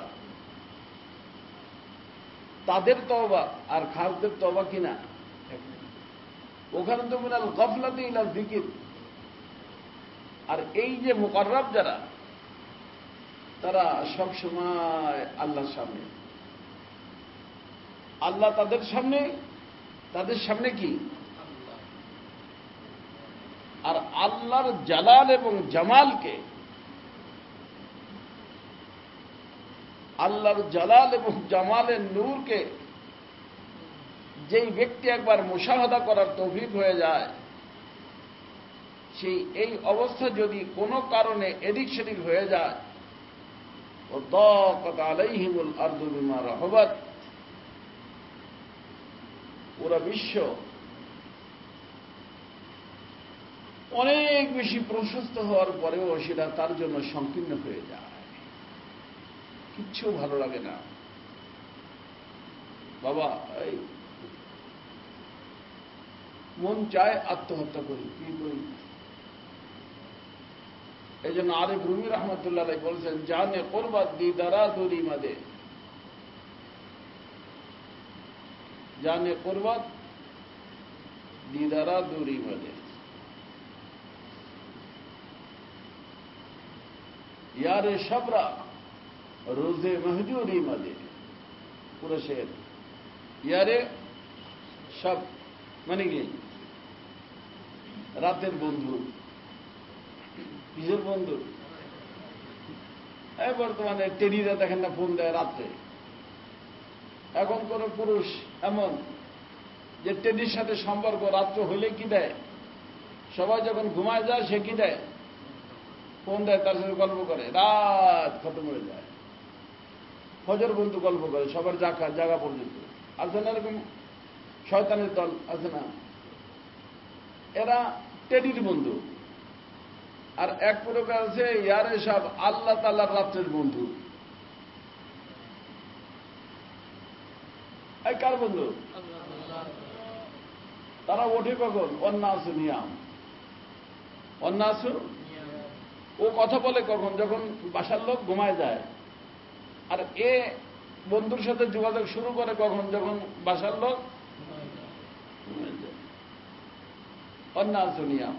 তাদের তওবা আর খাসদের তওবা কিনা? ওখানে তো মিনাল গাফলাতি ইলা যিকির। আর এই যে মুকাররব যারা, তারা সব সময় আল্লাহর সামনে, আল্লাহ তাদের সামনে, তাদের সামনে কি? আর আল্লাহর জালাল এবং জামালকে, আল্লাহর জালাল এবং জামালের নূরকে যেই ব্যক্তি একবার মুশাহাদা করার তৌফিক হয়ে যায়, সেই এই অবস্থা যদি কোনো কারণে এদিক সেদিক হয়ে যায়, ও দাকাত আলাইহিমুল আরদু বিমা রাহাবাত, পুরা বিশ্ব অনেক বেশি প্রশস্ত হওয়ার পরেও সেটা তার জন্য সংকীর্ণ হয়ে যায়, কিচ্ছু ভালো লাগে না। বাবা এই মন চায় আত্মহত্যা করি, কি করি? এই জন্য আরিফ রুমি রহমতুল্লাহ বলছেন, জানে কোরবাত দিদারা দূরি মাদে, জানে কোরবাত দিদারা দূরি মাদে, ইয়ারে সবরা রোজে महजूरी মাদে। পুরো শের ইয়ারে সব মানে কি রাতের বন্ধু, কিসের বন্ধু? এই বর্তমানে টেডিরা দেখেন না ফোন দেয় রাত্রে। এখন কোন পুরুষ এমন যে টেডির সাথে সম্পর্ক রাত্র হলে কি দেয়? সবাই যখন ঘুমায় যায় সে কি দেয়? ফোন দেয়, তার সাথে গল্প করে, রাত খতম হয়ে যায়। ফজর বন্ধু গল্প করে সবার জাগা জায়গা পর্যন্ত। আছে না এরকম শয়তানের দল? আছে না? এরা টেডির বন্ধু। আর এক প্রকার আছে ইয়ারে সব আল্লাহ তাআলার রাত্রের বন্ধু। এই কার বন্ধু? তারা ওঠে কখন? অন্নাসু নিয়াম, অন্নাসু। ও কথা বলে কখন? যখন বাসার লোক ঘুমায় যায়। আর এ বন্ধুর সাথে যোগাযোগ শুরু করে কখন? যখন বাসার লোক ঘুমায় যায়। অন্নাসু নিয়াম,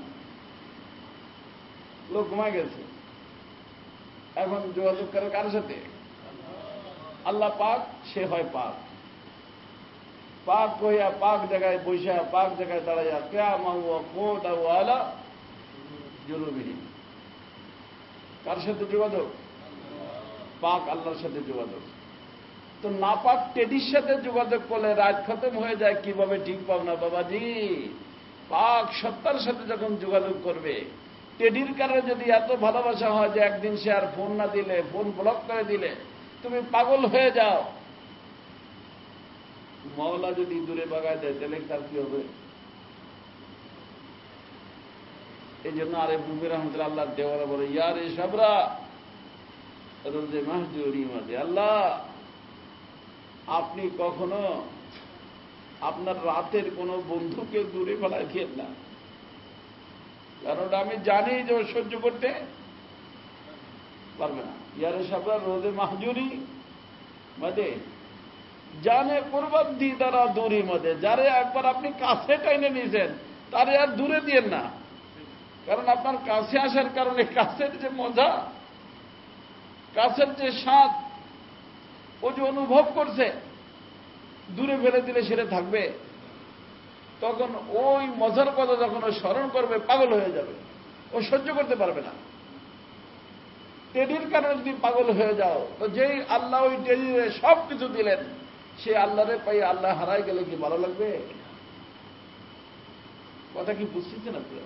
লোক ঘুমায় গেছে, এখন যোগাযোগ করে কার সাথে? আল্লাহ পাক। সে হয় পাক। পাক কইয়া পাক জায়গায় বৈশা, পাক জায়গায় দাঁড়াইয়া কিয়ামা ওয়া কুদা ওয়ালা জুনুবিহিম। কার সাথে যোগাযোগ? পাক আল্লাহর সাথে যোগাযোগ। তো নাপাক টেডির সাথে যোগাযোগ করলে রাত খতম হয়ে যায় কিভাবে? ঠিক পাও না বাবাজি। পাক সত্তার সাথে যখন যোগাযোগ করবে, টেডির কারণে যদি এত ভালোবাসা হয় যে একদিন সে আর ফোন না দিলে, ফোন ব্লক করে দিলে তুমি পাগল হয়ে যাও, মাওলা যদি দূরে বাগায় দেয় তাহলে তার কি হবে? এই জন্য আরে রুমি রহমতুল্লাহ আল্লাহ দেওয়ারা বলে, ইয়ারে সবরা রোজে মাহজুরি মাদে। আল্লাহ আপনি কখনো আপনার রাতের কোন বন্ধুকে দূরে ফেলায় দিয়েন না, কারণ আমি জানি যে ও সহ্য করতে পারবে না। ইয়ারে সবরা রোজে মাহজুরি মাদে, জানে কুরবাত দি দ্বারা দূরি মধ্যে। যারে একবার আপনি কাছে টাইনে নিয়েছেন তারে আর দূরে দিয়েন না, কারণ আপনার কাছে আসার কারণে কাছের যে মজা, কাছের যে স্বাদ ও যে অনুভব করছে, দূরে ফেলে দিলে সেটা থাকবে। তখন ওই মজার কথা যখন ও স্মরণ করবে পাগল হয়ে যাবে, ও সহ্য করতে পারবে না। টেডির কারণে যদি পাগল হয়ে যাও, তো যেই আল্লাহ ওই টেডিরে সব কিছু দিলেন, সে আল্লাহরে পাই আল্লাহ হারাই গেলে কি ভালো লাগবে? কথা কি বুঝতেছেন আপনারা?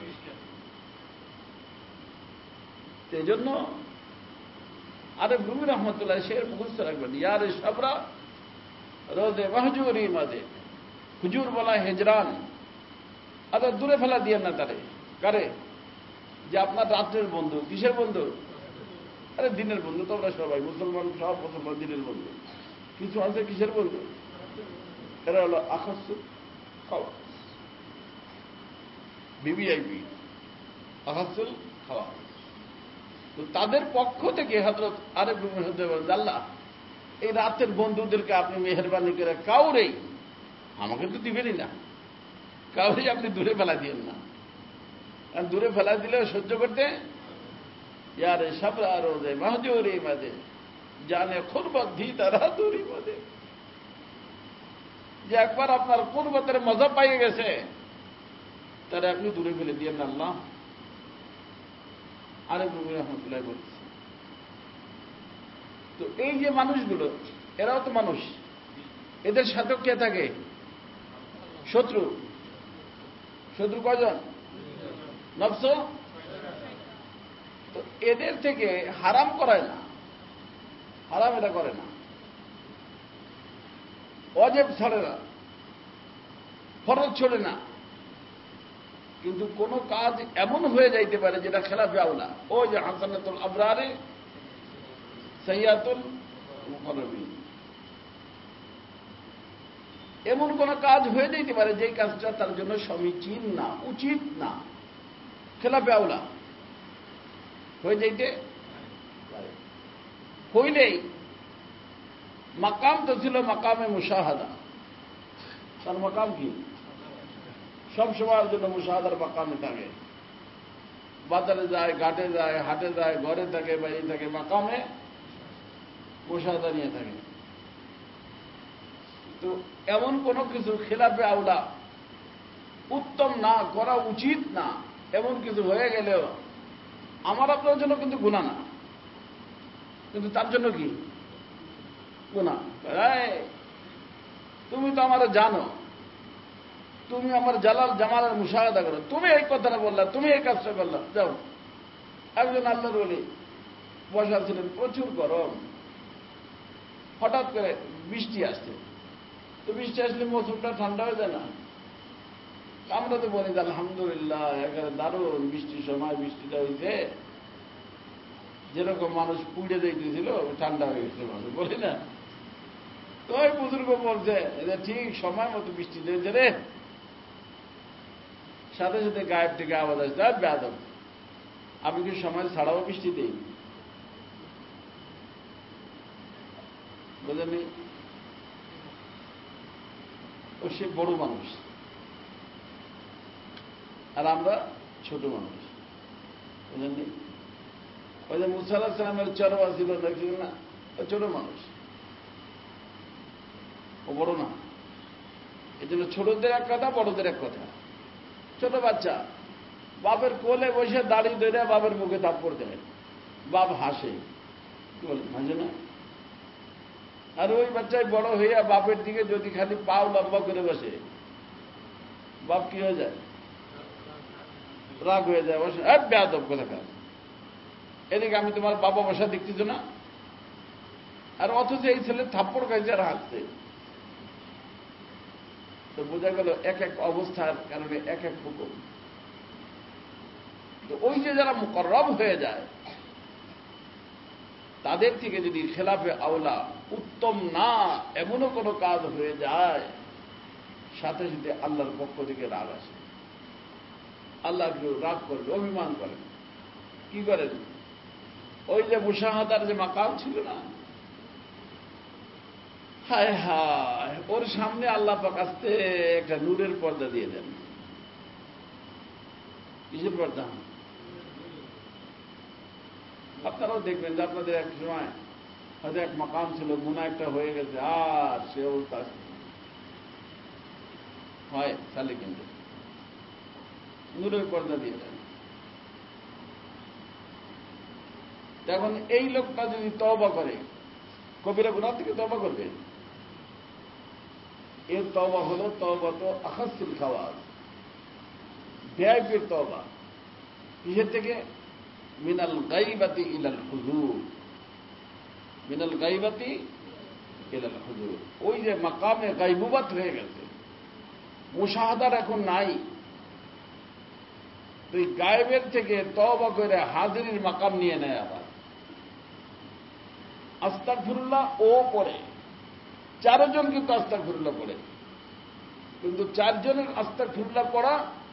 এই জন্য আরে রুমি রহমতুল্লাহ শের মুখস্থ রাখবেন, ইয়ারে সবরা রোজে মাহজুরি মাদে। হুজুর বলা হেজরান, আরে দূরে ফেলা দিয়ে না তারে। কারে? যে আপনার রাত্রের বন্ধু। কিসের বন্ধু? আরে দিনের বন্ধু। তোমরা সবাই মুসলমান, সব মুসলমান দিনের বন্ধু। কিছু আছে কিসের বন্ধু? এরা হলো আখাস খাওয়া, বিবিআইপি আখাসুল খাওয়া। তো তাদের পক্ষ থেকে হযরত আরিফ রহমতুল্লাহ আল্লাহ এই রাতের বন্ধুদেরকে আপনি মেহেরবানি করে কাউরেই, আমাকে তো দিবেনই না, কাউরেই আপনি দূরে ফেলা দিয়েন না। কারণ দূরে ফেলা দিলেও সহ্য করতে, ইয়ারে সবরা রোজে মাহজুরি মাদে, জানে কুরবাত দি দ্বারা দূরি মাদে। যে একবার আপনার কুরবাতের মজা পাইয়ে গেছে তারা আপনি দূরে ফেলে দিয়েন না। আল্লাহ আরিফ রুমি রহমতুল্লাহ বলছে। তো এই যে মানুষগুলো, এরাও তো মানুষ, এদের সাথেও কে থাকে? শত্রু। শত্রু কয়জন? নফস। তো এদের থেকে হারাম করায় না, হারাম এটা করে না, অজেব ছাড়ে না, ফরজ ছোড়ে না, কিন্তু কোন কাজ এমন হয়ে যাইতে পারে যেটা খেলাফে আওলা। ওই যে হাসানাতুল আবরারে সাইয়াতুল মুকাররাবিন, এমন কোন কাজ হয়ে যেতে পারে যে কাজটা তার জন্য সমীচীন না, উচিত না, খেলাফে আওলা হয়ে যাইতে পারে। হইলেই মাকাম তো ছিল মাকামে মুশাহাদা, তার মাকাম কি সব সময়ের জন্য মুশাহাদার মাকামে থাকে, বাজারে যায়, ঘাটে যায়, হাটে যায়, ঘরে থাকে, বাইরে থাকে, মাকামে মুশাহাদা নিয়ে থাকে। তো এমন কোন কিছু খেলাফে আওলা উত্তম না, করা উচিত না, এমন কিছু হয়ে গেলেও আমার আপনার জন্য কিন্তু গুনাহ না, কিন্তু তার জন্য কি গুনাহ। তুমি তো আমার জানো, তুমি আমার জালাল জামালের মুশাহাদা করো, তুমি এই কথাটা বললা, তুমি এই কাজটা করলা। যাও, একজন আল্লাহর ওলি বসা ছিলেন, প্রচুর গরম, হঠাৎ করে বৃষ্টি আসছে। তো বৃষ্টি আসলে মৌসুমটা ঠান্ডা হয়ে যায় না? আমরা তো বলি আলহামদুলিল্লাহ, এখানে দারুণ বৃষ্টির সময় বৃষ্টিটা হয়েছে, যেরকম মানুষ পুড়ে যাইতেছিল ঠান্ডা হয়ে গেছে মানুষ, বলি না? তো ওই বুজুর্গ বলছে যে ঠিক সময় মতো বৃষ্টি দিয়েছে রে, সাথে সাথে গায়েব থেকে আওয়াজ আসছে, আর বেয়াদব, আমি কি সময় ছাড়াও বৃষ্টি দিই? বুঝলেনি? ও সে বড় মানুষ আর আমরা ছোট মানুষ, বুঝলেননি? ওই যে মুসা আলাইহিস সালামের চরওয়া ছিল, দেখছিলেন না? ও ছোট মানুষ, ও বড় না। এই জন্য ছোটদের এক কথা, বড়দের এক কথা। ছোট বাচ্চা বাপের কোলে বসে দাড়ি ধরে বাপের মুখে থাপ্পড় দেয়, বাপ হাসে, কি বলে, হাসে না? আর ওই বাচ্চায় বড় হইয়া বাপের দিকে যদি খালি পাও লম্বা করে বসে, বাপ কি হয়ে যায়? রাগ হয়ে যায়, বসে এক বেয়াদব কোথাকার, এদিকে আমি তোমার বাবা বসা দেখতেছ না? আর অথচ এই ছেলে থাপ্পড় খাইছে আর হাসছে। তো বোঝা গেল এক এক অবস্থার কারণে এক এক হুকুম। তো ওই যে যারা মুকররব হয়ে যায়, তাদের থেকে যদি খেলাফে আওলা উত্তম না এমনও কোনো কাজ হয়ে যায়, সাথে সাথে আল্লাহর পক্ষ থেকে রাগ আসে, আল্লাহ কেউ রাগ করেন, অভিমান করেন। কি করেন? ওই যে মুশাহাদার যে মাকাম ছিল না, হায় হায়, ওর সামনে আল্লাহ পাক আস্তে একটা নূরের পর্দা দিয়ে দেন। কিসের পর্দা? আপনারাও দেখবেন যে আপনাদের এক সময় হয়তো এক মাকাম ছিল, গুনাহ একটা হয়ে গেছে, আর সে অবস্থা হয় তাহলে কিন্তু নূরের পর্দা দিয়ে দেন। এখন এই লোকটা যদি তওবা করে, কবিরা গুনাহ থেকে তওবা করবে, এর তওবা হলো তওবা তো আখাসুল খাওয়াজ, বেয়াইবের তওবা। কিসের থেকে? মিনাল গাইবাতি ইলাল হুজুর, মিনাল গাইবাতি ইলাল হুজুর। ওই যে মাকামে গায়বুবাত হয়ে গেছে, মুশাহাদার এখন নাই, তো এই গায়েবের থেকে তওবা করে হাজিরির মাকাম নিয়ে নেয়। আবার আস্তাগফিরুল্লাহ ও পড়ে, চারজন কিন্তু আস্তাগফিরুল্লাহ পড়ে, কিন্তু চারজনের আস্তাগফিরুল্লাহ পড়া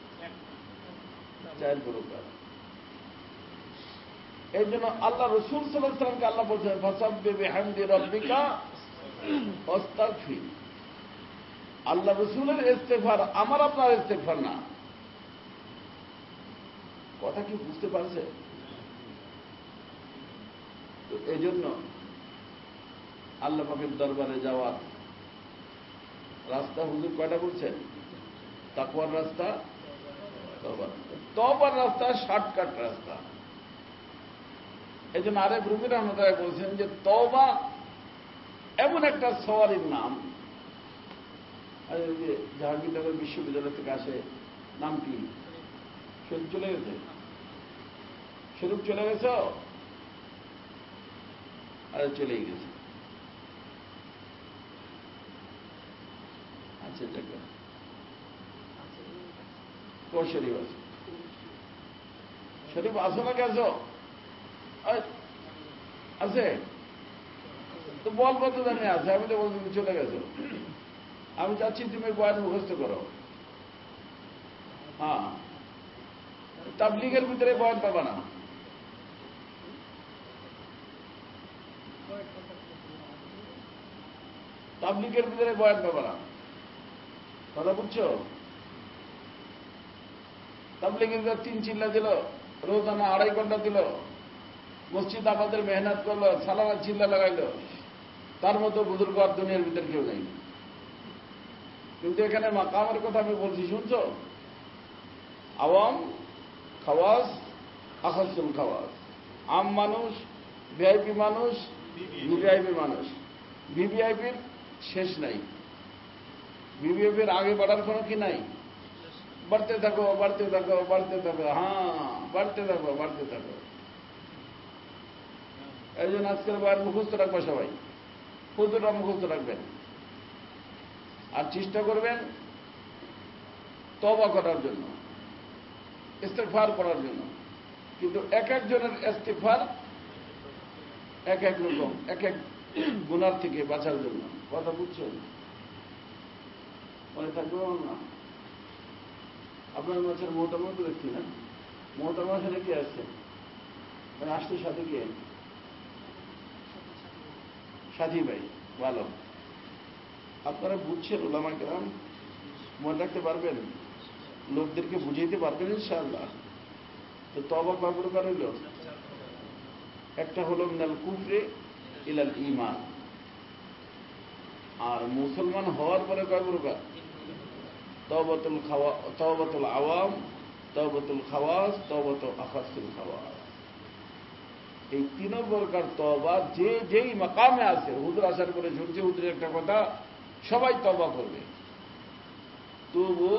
চার প্রকার। এই জন্য আল্লাহ রসুল সাল্লাল্লাহু আলাইহি ওয়াসাল্লামকে আল্লাহ বলছেন, ফাসাব্বিহ বিহামদি রাব্বিকা ওয়াস্তাগফির। আল্লাহ রসুলের ইস্তেগফার, আমার আপনার ইস্তেগফার না। কথা কি বুঝতে পারছে? তো এই জন্য আল্লাহ পাকের দরবারে যাওয়ার রাস্তা হুজুর কয়টা বলছেন? তাকওয়ার রাস্তা, তওবার, তওবার রাস্তা শর্টকাট রাস্তা। এই জন্য আরেফ রুমি রহমতুল্লাহ বলছেন যে তওবা এমন একটা সওয়ারির নাম, যে জাহাঙ্গীরনগর বিশ্ববিদ্যালয় থেকে আসে, নাম কি? শরীফ চলে গেছে? শরীফ চলে গেছ? আরে চলেই গেছে। আচ্ছা, দেখো কোন শরীফ আছে? শরীফ আসো না গেছো আছে তো বল বলতে জানি আছে, আমি তো বলছি চলে গেছো। আমি চাচ্ছি তুমি বয়ান মুখস্থ করো। হ্যাঁ, তাবলীগের ভিতরে বয়ান পাবা না। তাবলীগের ভিতরে বয়ান পাবা না, কথা বুঝছো? তাবলীগের ভিতরে তিন চিল্লা দিল, রোজানা আড়াই ঘন্টা দিল, মসজিদ আমাদের মেহনত করলো, সালানা চিল্লা লাগাইল, তার মতো বুজুর্গ আর দুনিয়ার ভিতরে কেউ নেই। কিন্তু এখানে মাকামের কথা আমি বলছি, শুনছো? আওয়াম, খাওয়াস, আখাসুল খাওয়াস, আম মানুষ, ভিআইপি মানুষ, ভিভিআইপি মানুষ। ভিভিআইপির শেষ নাই, ভিভিআইপির আগে বাড়ার কোনো কি নাই। বাড়তে থাকো, বাড়তে থাকো, বাড়তে থাকো, হ্যাঁ বাড়তে থাকো, বাড়তে থাকো। এই জন্য আজকের বার মুখস্থ রাখবো সবাই, হুজুররা মুখস্থ রাখবেন আর চেষ্টা করবেন তওবা করার জন্য, ইস্তেগফার করার জন্য। কিন্তু এক একজনের ইস্তেগফার এক এক রকম, এক এক গুনার থেকে বাঁচার জন্য। কথা বুঝছেন? মনে থাকবে না? আপনার মাছের মোহতামা তো দেখছি না, মোহতামার সাথে কে আসছে? মানে আসতে সাথে কে? সাথী ভাই, ভালো। আপনারা বুঝছেন, ওলামা কেরাম মনে রাখতে পারবেন, লোকদেরকে বুঝাইতে পারবেন ইনশাআল্লাহ। তো তওবা কয় প্রকার হইল? একটা হলো মিনাল কুফরে ইলাল ঈমান। আর মুসলমান হওয়ার পরে কয় প্রকার? তওবাতুল খাওয়া, তওবাতুল আওয়াম, তওবাতুল খাওয়াস, তওবাতুল আখাসুল খাওয়াস। এই তিন প্রকার তওবা যে যেই মাকামে আছে, হুজুর আসার পরে শুনছে হুজুরের একটা কথা, সবাই তওবা করবে। তুবু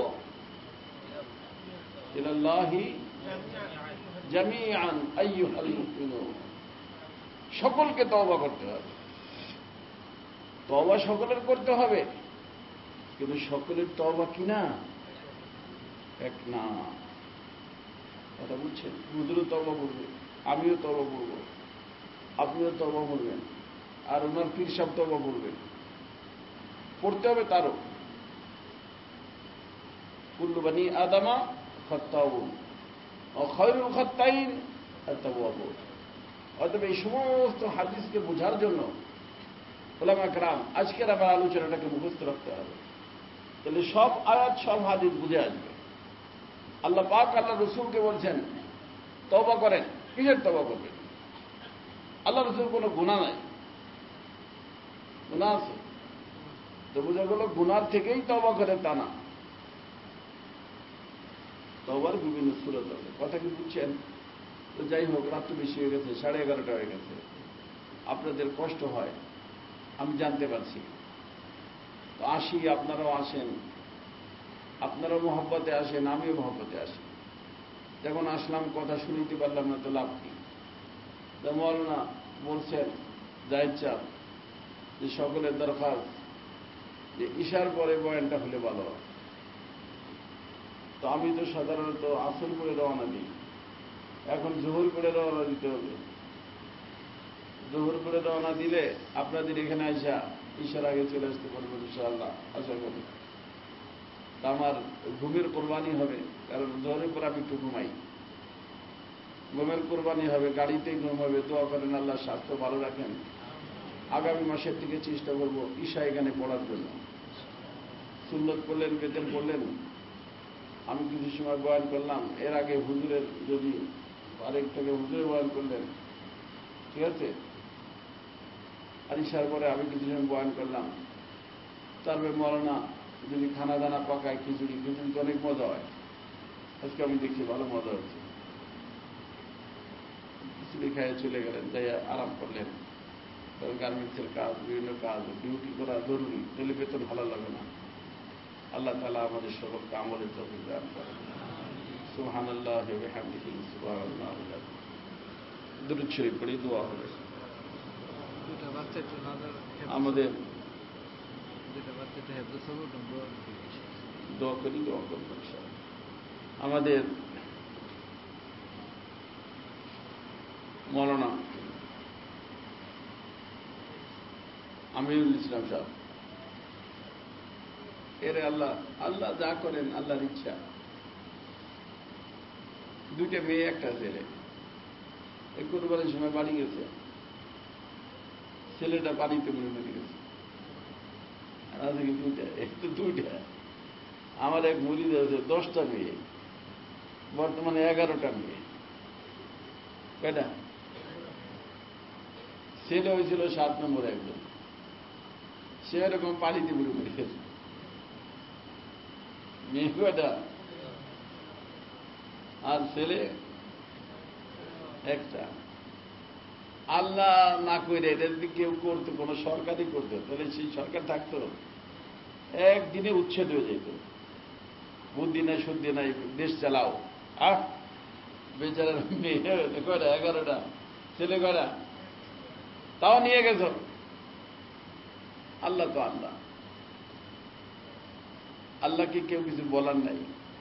ইলাল্লাহি জামিআন আইয়ুহাল মুমিনুন, সকলকে তওবা করতে হবে। তওবা সকলের করতে হবে, কিন্তু সকলের তওবা কিনা এক না। কথা বুঝছেন? হুজুরও তওবা করবে, আমিও তওবা করব, আপনিও তওবা করবেন, আর ওনার পীর সাহেব তওবা করবেন। পড়তে হবে তারও। কুল্লু বানি আদামা খাত্তাউন ওয়া খায়রুল খাত্তাইন আত-তাওয়াবুন। অতএব এই সমস্ত হাদিসকে বোঝার জন্য উলামা কেরাম আজকের আমার আলোচনাটাকে মুখস্থ রাখতে হবে। তাহলে সব আয়াত, সব হাদিস বুঝে আসবে। আল্লাহ পাক আল্লাহ রসুলকে বলছেন তওবা করেন। কিসের তওবা করবেন? আল্লাহ রসুল কোনো গুনাহ নাই, গুনাহ আছে তো বোঝা গেল গুনার থেকেই তওবা করে তা না। তওবার বিভিন্ন সূরত আছে, কথা কি বুঝছেন? তো যাই হোক, রাত তো বেশি হয়ে গেছে, সাড়ে এগারোটা হয়ে গেছে, আপনাদের কষ্ট হয় আমি জানতে পারছি। তো আসি, আপনারাও আসেন, আপনারাও মহব্বতে আসেন, আমিও মহব্বতে আসি। যখন আসলাম কথা শুনিতে পারলাম না তো লাভ কি? মওলানা বলছেন জাহিদ সাহেব যে সকলের দরখাস্ত যে ইশার পরে বয়ানটা হলে ভালো হয়। তো আমি তো সাধারণত আসর করে রওনা দিই, এখন জোহর করে রওনা দিতে হবে। জোহর করে রওনা দিলে আপনাদের এখানে আসা ইশার আগে চলে আসতে পারবো ইনশাআল্লাহ, আশা করি। তা আমার ঘুমের কোরবানি হবে, কারণ জোহরের পর আমি একটু ঘুমাই, ঘুমের কোরবানি হবে, গাড়িতেই ঘুম হবে। দোয়া করেন আল্লাহ স্বাস্থ্য ভালো রাখেন। আগামী মাসের থেকে চেষ্টা করব ঈশা এখানে পড়ার জন্য। সুন্নত করলেন, বেতন করলেন, আমি কিছু সময় বয়ান করলাম, এর আগে হুজুরের যদি আরেকটাকে হুজুরে বয়ান করলেন, ঠিক আছে, আর ঈশার পরে আমি কিছু সময় বয়ান করলাম। তারপরে মৌলানা যদি খানা দানা পাকায়, খিচুড়ি, খিচুড়ি তো অনেক মজা হয়, আজকে আমি দেখছি ভালো মজা হচ্ছে। খিচুড়ি খাইয়ে চলে গেলেন, যাই আরাম করলেন। কারণ গার্মেন্টসের কাজ, বিভিন্ন কাজ, ডিউটি করা জরুরি, তাহলে বেতন ভালো লাগে না। আল্লাহ তাআলা আমাদের সকলকে আমলের তৌফিক দান করেন। সুবহানাল্লাহি ওয়া বিহামদিহি, সুবহানাল্লাহ। দুরূদ শরীফ পড়ি, দোয়া হবে। আমাদের দোয়া করি, দোয়া করব। আমাদের মৌলানা আমিরুল ইসলাম সাহেব, এরে আল্লাহ আল্লাহ যা করেন আল্লাহর ইচ্ছা। দুইটা মেয়ে একটা ছেলে, এই কোরবানির সময় বাড়ি গেছে, ছেলেটা বাড়িতে মরে মরে গেছে। আজকে দুইটা, একটু দুইটা। আমার এক মুরিদ আছে দশটা মেয়ে, বর্তমানে এগারোটা মেয়ে। কয়টা? ছেলে হয়েছিল সাত নম্বর একজন, সে এরকম পানিতে মরে মরে গেছে। মেয়ে কয়টা? আর ছেলে একটা। আল্লাহ না করে এটা যদি কেউ করতো, কোন সরকারই করতো, তাহলে সেই সরকার থাকতো, একদিনে উচ্ছেদ হয়ে যেত। বুদ্ধি নাই শুদ্ধি নাই, দেশ চালাও। আহ বেচারা মেয়ে কয়টা? এগারোটা। ছেলে কয়টা? তাও নিয়ে গেছ। আল্লাহ তো আল্লাহ, আল্লাহকে কেউ কিছু বলার নাই।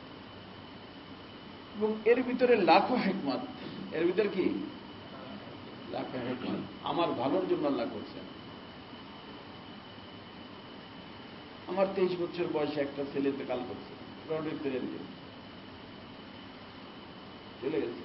এবং এর ভিতরে লাখো হিকমত, এর ভিতরে কি লাখো হিকমত। আমার ভালোর জন্য আল্লাহ করছেন। আমার তেইশ বছর বয়সে একটা ছেলেতে কাল করছে, চলে গেছে।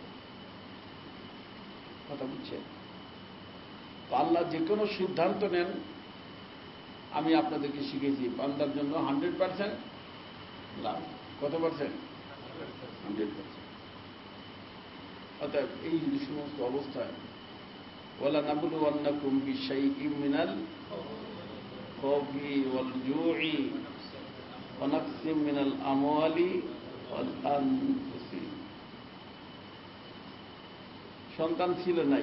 কথা বুঝছেন? তো আল্লাহ যে কোনো সিদ্ধান্ত নেন, আমি আপনাদেরকে শিখেছি বান্দার জন্য হান্ড্রেড পার্সেন্ট লাভ। কত পার্সেন্ট? Hundred percent. অর্থাৎ এই সমস্ত অবস্থায় ওয়ালা নাবলুওয়ান্নাকুম বিশাইইম মিনাল খাউফি ওয়াল জুই ওয়া নাকসিম মিনাল আমওয়ালি ওয়াল আনফুসি। সন্তান ছিল নাই,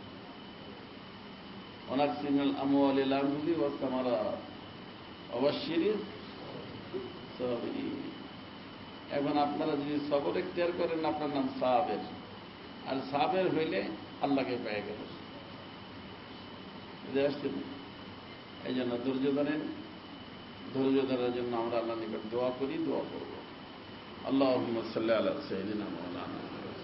ওয়া নাকসিম মিনাল আমওয়ালি ওয়াল আনফুসি ওয়াস সামারাত ওয়াবাশশিরিস সাবিরিন। এখন আপনারা যদি সবর এখতিয়ার করেন, আপনার নাম সাবের। আর সাবের হইলে আল্লাহকে পেয়ে গেল। আসছেন? এই জন্য ধৈর্য ধরেন। ধৈর্য ধরার জন্য আমরা আল্লাহ নিকট দোয়া করি, দোয়া করব। আল্লাহুম্মা সাল্লি আলা সাইয়্যিদিনা মাওলানা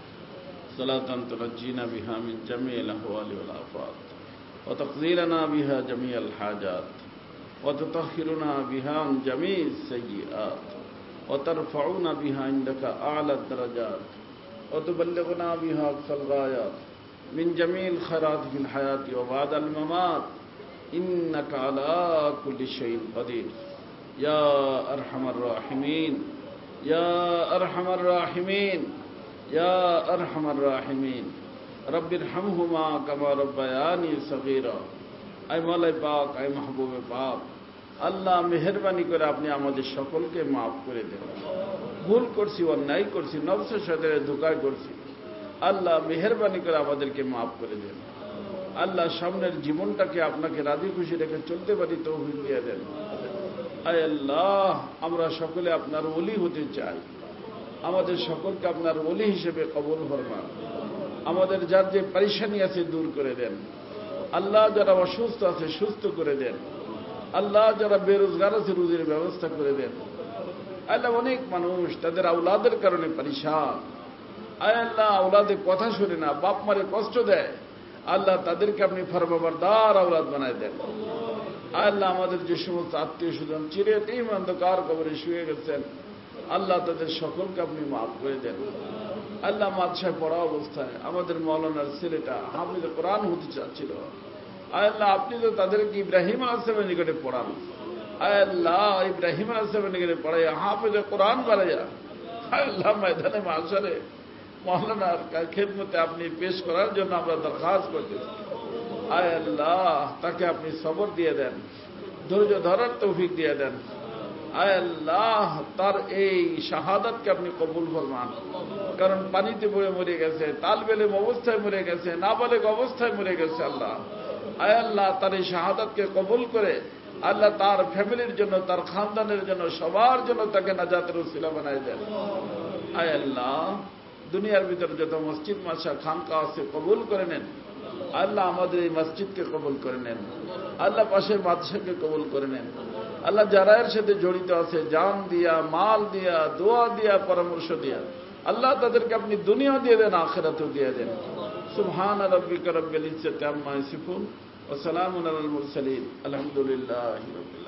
সালাতান তুনাজ্জিনা বিহা মিন জামিইল আহওয়ালি ওয়াল আফাত ওয়া তাকযিরানা বিহা জামিআল হাজাত ওয়া তুতাহহিরুনা বিহা মিন জামিইস সাইয়্যাত ওয়া তারফাউনা বিহা ইনদাকা আ'লা দারাজাত ওয়া তুবাল্লিগুনা বিহা আকসাল গায়াত মিন জামিইল খায়রাত ফিল হায়াতি ওয়া বা'দাল মামাত ইন্নাকা আলা কুল্লি শাইইন কাদির ইয়া আরহামার রাহিমিন ইয়া আরহামার রাহিমিন ইয়া আরহামার রাহিমিন। রব্বিরহামহুমা কামা রাব্বায়ানি সগীরা। আয় মাওলাই পাক, আয় মাহবুবে পাক, আল্লাহ মেহেরবানি করে আপনি আমাদের সকলকে মাফ করে দেন। ভুল করছি, অন্যায় করছি, নফসের সাথে ধোঁকায় করছি, আল্লাহ মেহেরবানি করে আমাদেরকে মাফ করে দেন। আল্লাহ সামনের জীবনটাকে আপনাকে রাজি খুশি রেখে চলতে পারি তৌফিক দিয়ে দেন। আয় আল্লাহ, আমরা সকলে আপনার ওলি হতে চাই। আমাদের সকলকে আপনার ওলি হিসেবে কবুল ফরমান। আমাদের যার যে পরেশানি আছে দূর করে দেন। আল্লাহ যারা অসুস্থ আছে সুস্থ করে দেন। আল্লাহ যারা বেরোজগার আছে রুজির ব্যবস্থা করে দেন। আল্লাহ অনেক মানুষ তাদের আওলাদের কারণে পরেশান। আয় আল্লাহ, আওলাদের কথা শুনে না, বাপ মারে কষ্ট দেয়, আল্লাহ তাদেরকে আপনি ফরমাবরদার আওলাদ বানায় দেন। আল্লাহ আমাদের যে সমস্ত আত্মীয় স্বজন চিরদিন অন্ধকার কবরে শুয়ে গেছেন, আল্লাহ তাদের সকলকে আপনি মাফ করে দেন। আল্লাহ মাদ্রাসায় পড়া অবস্থায় আমাদের মৌলানার ছেলেটা হাফিজে কোরআন হতে চাচ্ছিল, আল্লাহ আপনি তো তাদেরকে ইব্রাহিম আলাইহিস সালামের নিকটে পড়ান। আল্লাহ ইব্রাহিম আলাইহিস সালামের নিকটে পড়াইয়া হাফিজে কোরআন বানাইয়া আল্লাহ ময়দানে মাহশরে মৌলানার খেদমতে আপনি পেশ করার জন্য আমরা দরখাস্ত করতেছি। আয় আল্লাহ, তাকে আপনি সবর দিয়ে দেন, ধৈর্য ধরার তৌফিক দিয়ে দেন। আয় আল্লাহ, তার এই শাহাদাতকে আপনি কবুল ফরমান। কারণ পানিতে পড়ে মরে গেছে, তালবেলেম অবস্থায় মরে গেছে, নাবালেগ অবস্থায় মরে গেছে। আল্লাহ আয় আল্লাহ, তার এই শাহাদাতকে কবুল করে আল্লাহ তার ফ্যামিলির জন্য, তার খানদানের জন্য, সবার জন্য তাকে নাজাতের উসিলা বানায় দেন। আয় আল্লাহ, দুনিয়ার ভিতরে যত মসজিদ মাসা খানকা আছে কবুল করে নেন। আল্লাহ আমাদের এই মসজিদকে কবুল করে নেন। আল্লাহ পাশের মাদ্রাসাকে কবুল করে নেন। আল্লাহ যারা এর সাথে জড়িত আছে, জান দিয়া, মাল দিয়া, দোয়া দিয়া, পরামর্শ দিয়া, আল্লাহ তাদেরকে আপনি দুনিয়া দিয়ে দেন, আখিরাতেও দিয়ে দেন। সুবহান রাব্বিকা রাব্বিল ইজ্জাতি আম্মা ইয়াসিফুন ওয়া সালামুন আলাল মুরসালিন আলহামদুলিল্লাহি রাব্বিল